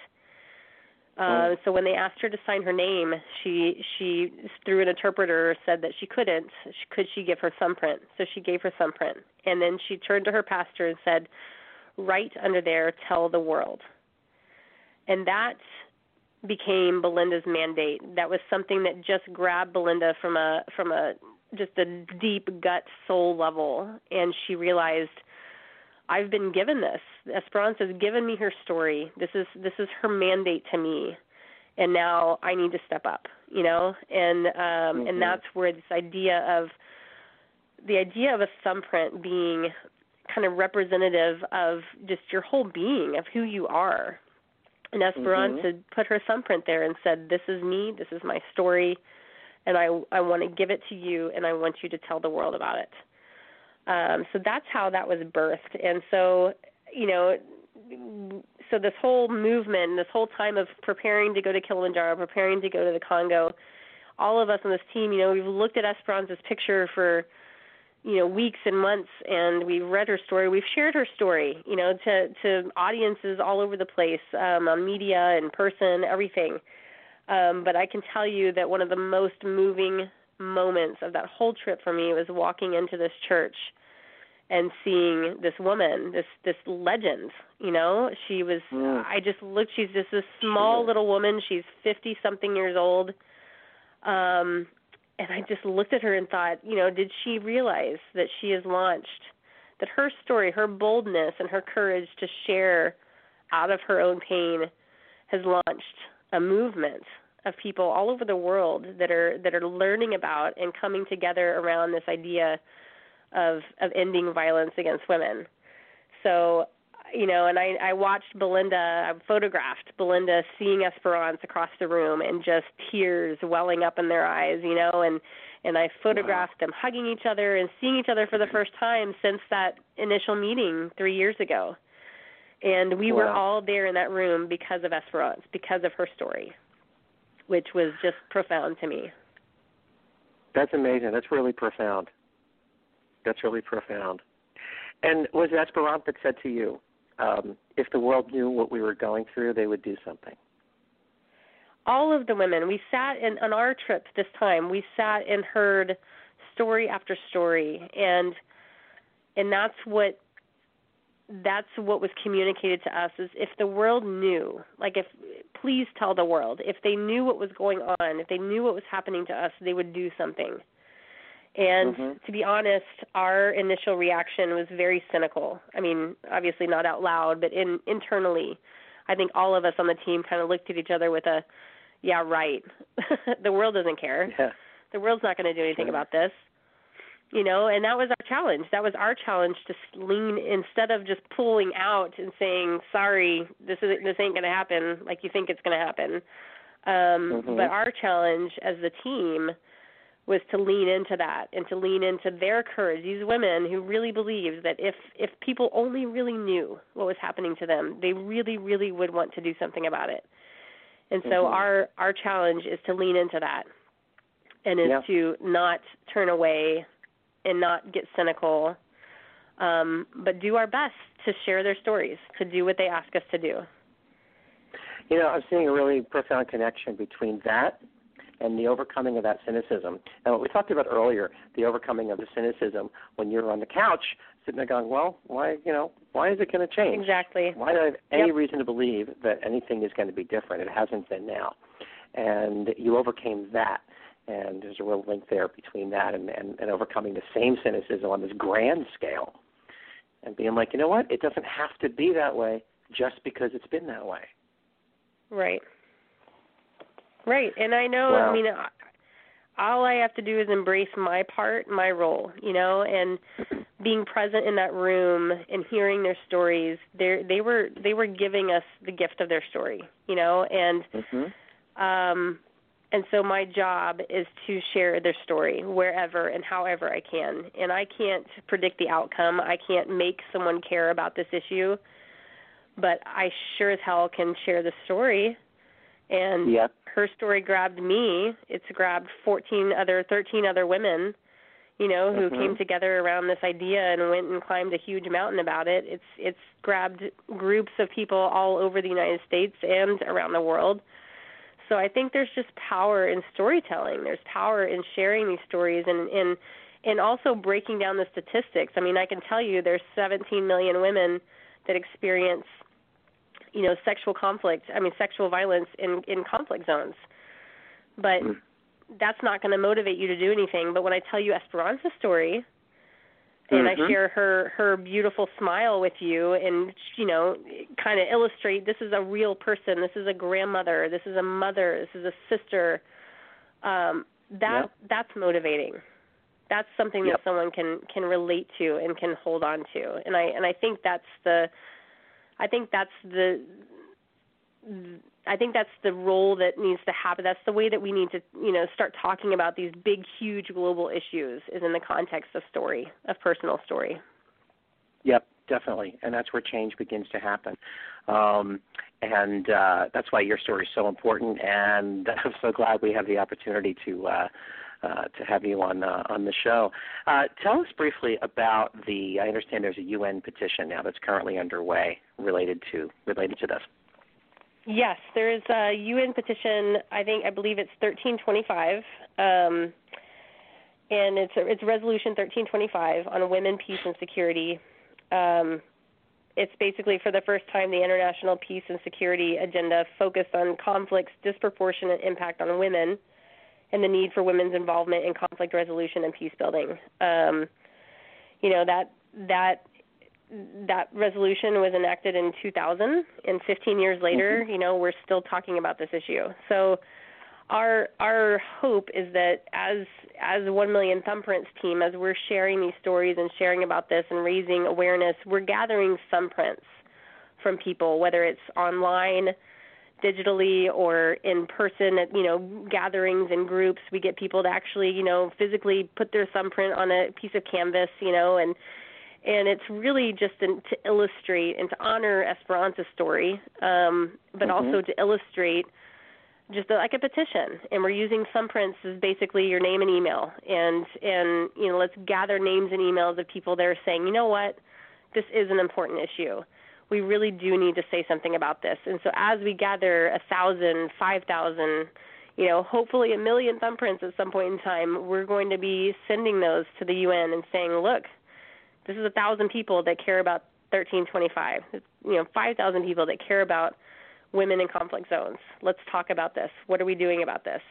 Uh, so when they asked her to sign her name, she she through an interpreter said that she couldn't. Could she give her thumbprint? So she gave her thumbprint, and then she turned to her pastor and said, "Write under there, tell the world." And that became Belinda's mandate. That was something that just grabbed Belinda from a from a just a deep gut soul level, and she realized, I've been given this. Esperance has given me her story. This is this is her mandate to me, and now I need to step up. You know, and um, mm-hmm. and that's where this idea of the idea of a thumbprint being kind of representative of just your whole being, of who you are. And Esperance mm-hmm. had put her thumbprint there and said, "This is me. This is my story, and I I want to give it to you, and I want you to tell the world about it." Um, so that's how that was birthed. And so, you know, so this whole movement, this whole time of preparing to go to Kilimanjaro, preparing to go to the Congo, all of us on this team, you know, we've looked at Esperance's picture for, you know, weeks and months, and we've read her story. We've shared her story, you know, to, to audiences all over the place, um, on media, in person, everything. Um, but I can tell you that one of the most moving moments of that whole trip for me was walking into this church and seeing this woman, this this legend, you know. She was, mm. I just looked, she's just this small little woman. She's fifty-something years old. Um, and I just looked at her and thought, you know, did she realize that she has launched, that her story, her boldness and her courage to share out of her own pain has launched a movement of people all over the world that are that are learning about and coming together around this idea of of ending violence against women. So, you know, and I, I watched Belinda, I photographed Belinda seeing Esperance across the room and just tears welling up in their eyes, you know, and, and I photographed wow. them hugging each other and seeing each other for the first time since that initial meeting three years ago. And we wow. were all there in that room because of Esperance, because of her story, which was just profound to me. That's amazing. That's really profound. That's really profound. And was Esperance that said to you, um, if the world knew what we were going through, they would do something? All of the women. We sat in, on our trip this time, we sat and heard story after story, and and that's what that's what was communicated to us, is if the world knew, like if, please tell the world, if they knew what was going on, if they knew what was happening to us, they would do something. And mm-hmm. to be honest, our initial reaction was very cynical. I mean, obviously not out loud, but in, internally, I think all of us on the team kind of looked at each other with a, yeah, right. The world doesn't care. Yeah. The world's not going to do anything sure. about this. you know, and that was our challenge. That was our challenge to lean, instead of just pulling out and saying, sorry, this isn't, this ain't going to happen like you think it's going to happen. Um, mm-hmm. But our challenge as the team was to lean into that and to lean into their courage, these women who really believed that if, if people only really knew what was happening to them, they really, really would want to do something about it. And so mm-hmm. our, our challenge is to lean into that, and is yeah. to not turn away and not get cynical, um, but do our best to share their stories, to do what they ask us to do. You know, I'm seeing a really profound connection between that and the overcoming of that cynicism. And what we talked about earlier, the overcoming of the cynicism when you're on the couch sitting there going, well, why, you know, why is it going to change? Exactly. Why do I have any yep. reason to believe that anything is going to be different? It hasn't been now. And you overcame that. And there's a real link there between that and, and, and overcoming the same cynicism on this grand scale and being like, you know what, it doesn't have to be that way just because it's been that way. Right. Right. And I know, wow. I mean, all I have to do is embrace my part, my role, you know, and being present in that room and hearing their stories. They they were they were giving us the gift of their story, you know, and mm-hmm. um, and so my job is to share their story wherever and however I can. And I can't predict the outcome. I can't make someone care about this issue, but I sure as hell can share the story. And yep. her story grabbed me. It's grabbed fourteen other, thirteen other women, you know, who mm-hmm. came together around this idea and went and climbed a huge mountain about it. It's it's grabbed groups of people all over the United States and around the world. So I think there's just power in storytelling. There's power in sharing these stories and, and, and also breaking down the statistics. I mean, I can tell you there's seventeen million women that experience, you know, sexual conflict, I mean, sexual violence in, in conflict zones. But mm. that's not going to motivate you to do anything. But when I tell you Esperanza's story and mm-hmm. I share her, her beautiful smile with you and, you know, kind of illustrate this is a real person, this is a grandmother, this is a mother, this is a sister, um, that yep. that's motivating. That's something yep. that someone can, can relate to and can hold on to. And I and I think that's the I think that's the I think that's the role that needs to happen. That's the way that we need to, you know, start talking about these big, huge global issues is in the context of story, of personal story. Yep, definitely. And that's where change begins to happen. Um, and uh, that's why your story is so important. And I'm so glad we have the opportunity to uh, uh, to have you on uh, on the show. Uh, tell us briefly about the. I understand there's a U N petition now that's currently underway related to related to this. Yes, there is a U N petition. I think I believe it's thirteen twenty-five, um, and it's a, it's Resolution thirteen twenty-five on women, peace, and security. Um, it's basically for the first time the international peace and security agenda focused on conflict's disproportionate impact on women and the need for women's involvement in conflict resolution and peace building. Um, you know, that that that resolution was enacted in two thousand, and fifteen years later, mm-hmm. you know, we're still talking about this issue. So our our hope is that as as a One Million Thumbprints team, as we're sharing these stories and sharing about this and raising awareness, we're gathering thumbprints from people, whether it's online, digitally, or in person at, you know, gatherings and groups. We get people to actually, you know, physically put their thumbprint on a piece of canvas, you know, and and it's really just in, to illustrate and to honor Esperanza's story, um, but mm-hmm. also to illustrate just a, like a petition. And we're using thumbprints as basically your name and email. And, and, you know, let's gather names and emails of people that are saying, you know what, this is an important issue. We really do need to say something about this. And so as we gather a thousand, five thousand, you know, hopefully a million thumbprints at some point in time, we're going to be sending those to the U N and saying, look, this is a thousand people that care about thirteen twenty-five. It's, you know, five thousand people that care about women in conflict zones. Let's talk about this. What are we doing about this?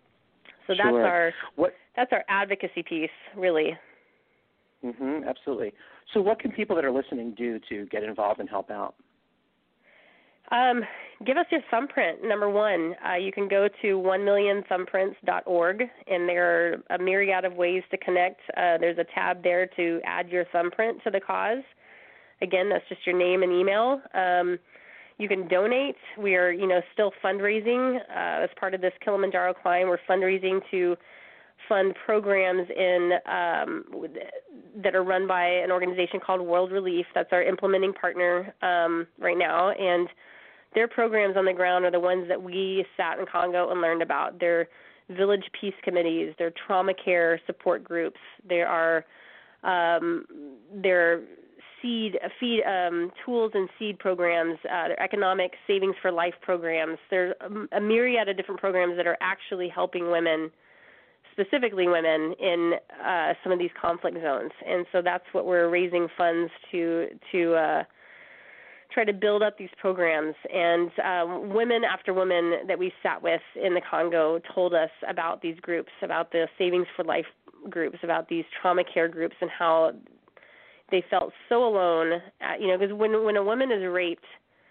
So that's sure. our what? that's our advocacy piece, really. Mm-hmm, absolutely. So what can people that are listening do to get involved and help out? Um, give us your thumbprint, number one. Uh, you can go to one million thumbprints dot org, and there are a myriad of ways to connect. Uh, there's a tab there to add your thumbprint to the cause. Again, that's just your name and email. Um, you can donate. We are, you know, still fundraising uh, as part of this Kilimanjaro climb. We're fundraising to fund programs in um, that are run by an organization called World Relief. That's our implementing partner um, right now, and their programs on the ground are the ones that we sat in Congo and learned about. They're village peace committees, they're trauma care support groups, there are um, there seed feed um, tools and seed programs, uh, there are economic savings for life programs. There's a, a myriad of different programs that are actually helping women, specifically women, in uh, some of these conflict zones. And so that's what we're raising funds to to uh, try to build up these programs. And um, women after women that we sat with in the Congo told us about these groups, about the Savings for Life groups, about these trauma care groups, and how they felt so alone. At, you know, because when when a woman is raped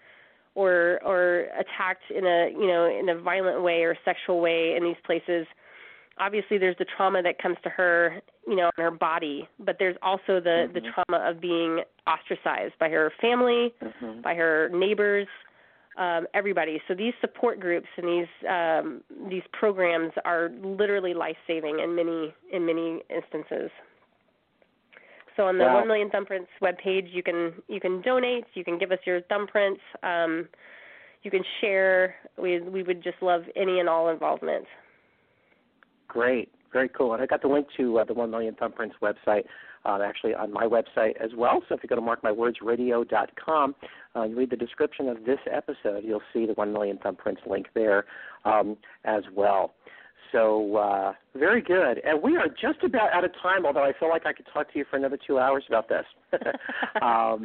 or or attacked in a you know in a violent way or sexual way in these places, obviously there's the trauma that comes to her, you know, in her body, but there's also the, mm-hmm. the trauma of being ostracized by her family, mm-hmm. by her neighbors, um, everybody. So these support groups and these um, these programs are literally life-saving in many in many instances. So on the wow. one million Thumbprints webpage, you can you can donate, you can give us your thumbprints, um, you can share. We we would just love any and all involvement. Great. Very cool. And I got the link to uh, the one million Thumbprints website uh, actually on my website as well. So if you go to mark my words radio dot com, uh, you read the description of this episode, you'll see the one million Thumbprints link there um, as well. So uh, very good. And we are just about out of time, although I feel like I could talk to you for another two hours about this. um,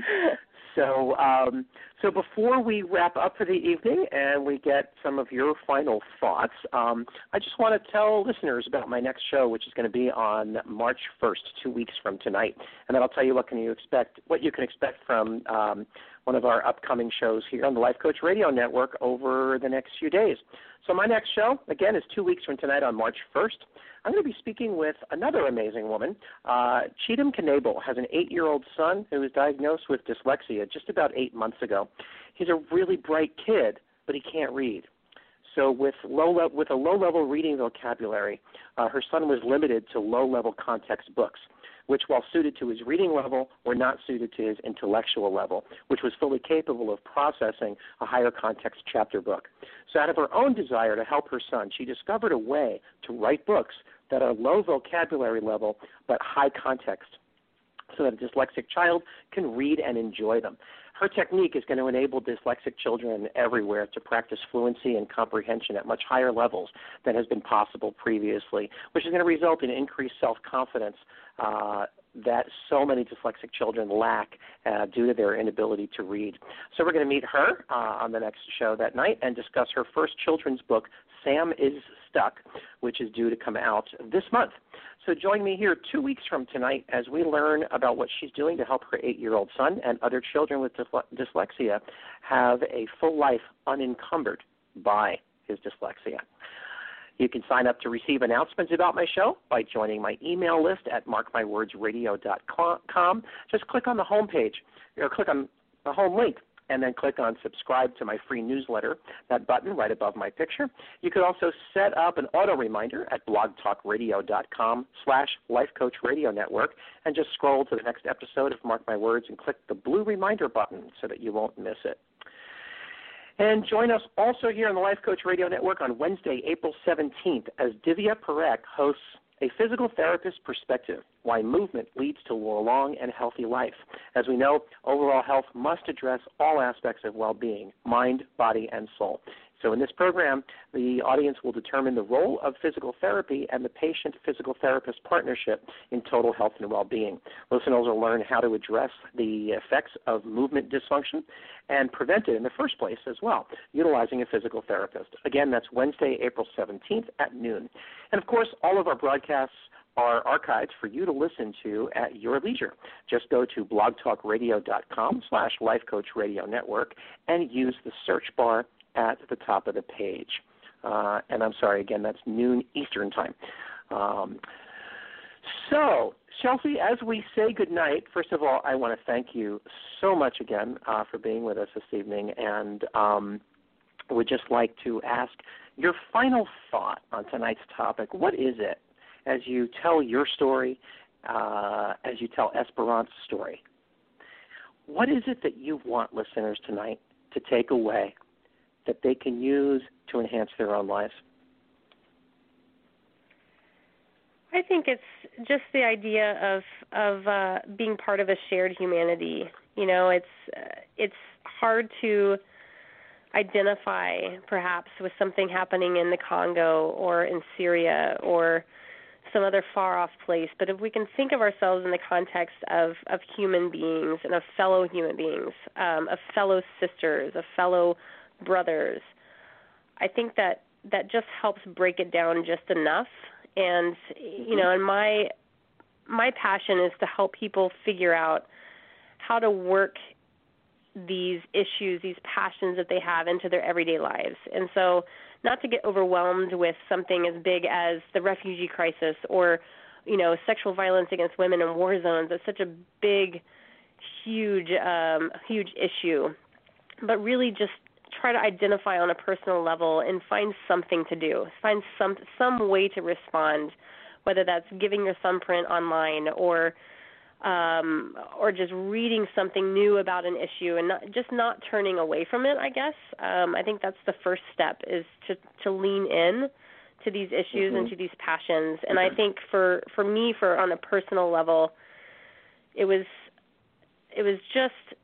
So um, so before we wrap up for the evening and we get some of your final thoughts, um, I just want to tell listeners about my next show, which is going to be on March first, two weeks from tonight. And then I'll tell you what can you expect, what you can expect from um, one of our upcoming shows here on the Life Coach Radio Network over the next few days. So my next show, again, is two weeks from tonight on March first. I'm going to be speaking with another amazing woman. Uh, Cheatham Knable has an eight-year-old son who was diagnosed with dyslexia just about eight months ago. He's a really bright kid, but he can't read. So with low le- with a low-level reading vocabulary, uh, her son was limited to low-level context books, which, while suited to his reading level, were not suited to his intellectual level, which was fully capable of processing a higher context chapter book. So out of her own desire to help her son, she discovered a way to write books that are low vocabulary level but high context, so that a dyslexic child can read and enjoy them. Her technique is going to enable dyslexic children everywhere to practice fluency and comprehension at much higher levels than has been possible previously, which is going to result in increased self-confidence uh, that so many dyslexic children lack uh, due to their inability to read. So we're going to meet her uh, on the next show that night and discuss her first children's book, Sam is Stuck, which is due to come out this month. So join me here two weeks from tonight as we learn about what she's doing to help her eight-year-old son and other children with dyslexia have a full life unencumbered by his dyslexia. You can sign up to receive announcements about my show by joining my email list at mark my words radio dot com. Just click on the home page, or click on the home link, and then click on subscribe to my free newsletter, that button right above my picture. You could also set up an auto reminder at blog talk radio dot com slash life coach radio network and just scroll to the next episode of Mark My Words and click the blue reminder button so that you won't miss it. And join us also here on the Life Coach Radio Network on Wednesday, April seventeenth, as Divya Parekh hosts A Physical Therapist Perspective, Why Movement Leads to a Long and Healthy Life. As we know, overall health must address all aspects of well-being, mind, body, and soul. So in this program, the audience will determine the role of physical therapy and the patient-physical therapist partnership in total health and well-being. Listeners will learn how to address the effects of movement dysfunction and prevent it in the first place as well, utilizing a physical therapist. Again, that's Wednesday, April seventeenth at noon. And, of course, all of our broadcasts are archived for you to listen to at your leisure. Just go to blogtalkradio.com slash Life Coach Radio Network and use the search bar at the top of the page. Uh, and I'm sorry, again, that's noon Eastern time. Um, so, Chelsea, as we say goodnight, first of all, I want to thank you so much again uh, for being with us this evening, and um, would just like to ask your final thought on tonight's topic. What is it, as you tell your story, uh, as you tell Esperance's story, what is it that you want listeners tonight to take away that they can use to enhance their own lives? I think it's just the idea of of uh, being part of a shared humanity. You know, it's uh, it's hard to identify perhaps with something happening in the Congo or in Syria or some other far-off place, but if we can think of ourselves in the context of, of human beings and of fellow human beings, um, of fellow sisters, of fellow brothers, I think that that just helps break it down just enough. And, you know, and my my passion is to help people figure out how to work these issues, these passions that they have into their everyday lives. And so not to get overwhelmed with something as big as the refugee crisis or, you know, sexual violence against women in war zones. It's such a big, huge, um, huge issue. But really just try to identify on a personal level and find something to do, find some some way to respond, whether that's giving your thumbprint online or um, or just reading something new about an issue and not, just not turning away from it, I guess. Um, I think that's the first step, is to, to lean in to these issues mm-hmm. and to these passions. And I think for, for me, for on a personal level, it was it was just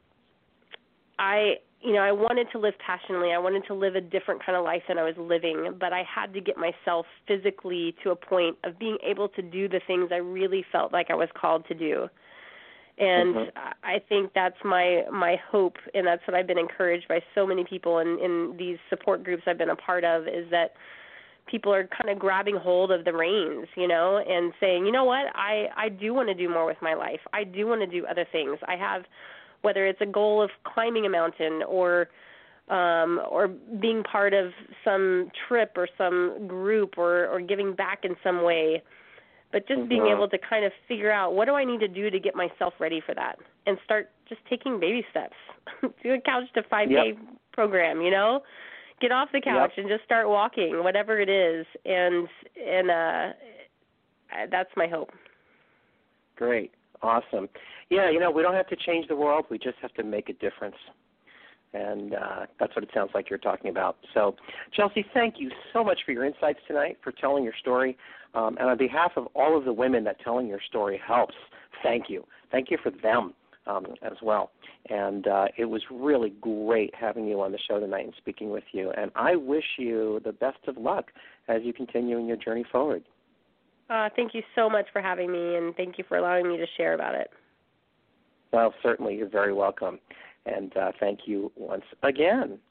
I – you know, I wanted to live passionately. I wanted to live a different kind of life than I was living, but I had to get myself physically to a point of being able to do the things I really felt like I was called to do. And mm-hmm. I think that's my my hope, and that's what I've been encouraged by so many people in, in these support groups I've been a part of, is that people are kind of grabbing hold of the reins, you know, and saying, you know what, I, I do want to do more with my life. I do want to do other things. I have, whether it's a goal of climbing a mountain or um, or being part of some trip or some group or, or giving back in some way, but just mm-hmm. being able to kind of figure out, what do I need to do to get myself ready for that, and start just taking baby steps. Do a couch to five K yep. program, you know? Get off the couch yep. and just start walking, whatever it is, and and uh, that's my hope. Great. Awesome. Yeah, you know, we don't have to change the world. We just have to make a difference. And uh, that's what it sounds like you're talking about. So, Chelsea, thank you so much for your insights tonight, for telling your story. Um, and on behalf of all of the women that telling your story helps, thank you. Thank you for them um, as well. And uh, it was really great having you on the show tonight and speaking with you. And I wish you the best of luck as you continue in your journey forward. Uh, thank you so much for having me, and thank you for allowing me to share about it. Well, certainly, you're very welcome. And uh, thank you once again.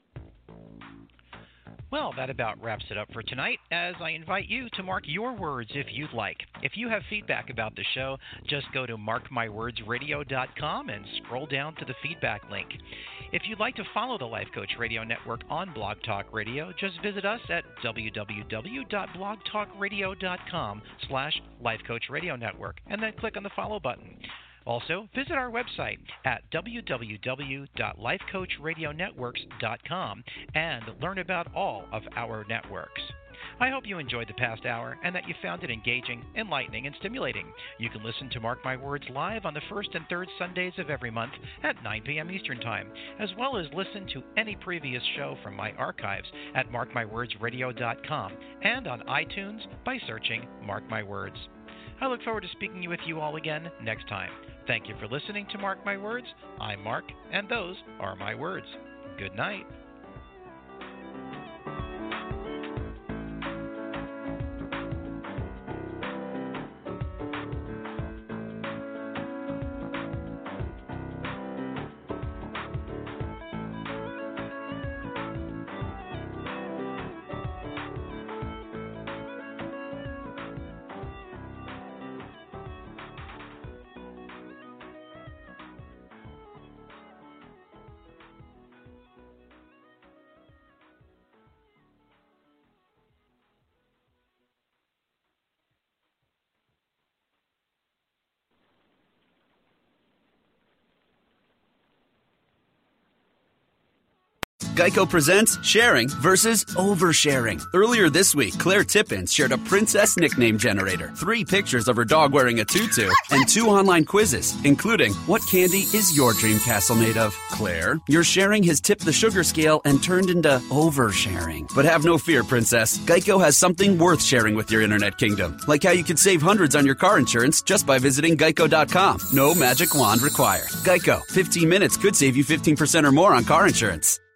Well, that about wraps it up for tonight, as I invite you to mark your words if you'd like. If you have feedback about the show, just go to mark my words radio dot com and scroll down to the feedback link. If you'd like to follow the Life Coach Radio Network on Blog Talk Radio, just visit us at w w w dot blog talk radio dot com slash Life Coach Radio Network, and then click on the follow button. Also, visit our website at w w w dot life coach radio networks dot com and learn about all of our networks. I hope you enjoyed the past hour and that you found it engaging, enlightening, and stimulating. You can listen to Mark My Words live on the first and third Sundays of every month at nine p.m. Eastern Time, as well as listen to any previous show from my archives at mark my words radio dot com and on iTunes by searching Mark My Words. I look forward to speaking with you all again next time. Thank you for listening to Mark My Words. I'm Mark, and those are my words. Good night. Geico presents sharing versus oversharing. Earlier this week, Claire Tippins shared a princess nickname generator, three pictures of her dog wearing a tutu, and two online quizzes, including what candy is your dream castle made of? Claire, your sharing has tipped the sugar scale and turned into oversharing. But have no fear, princess. Geico has something worth sharing with your internet kingdom, like how you could save hundreds on your car insurance just by visiting geico dot com. No magic wand required. Geico, fifteen minutes could save you fifteen percent or more on car insurance.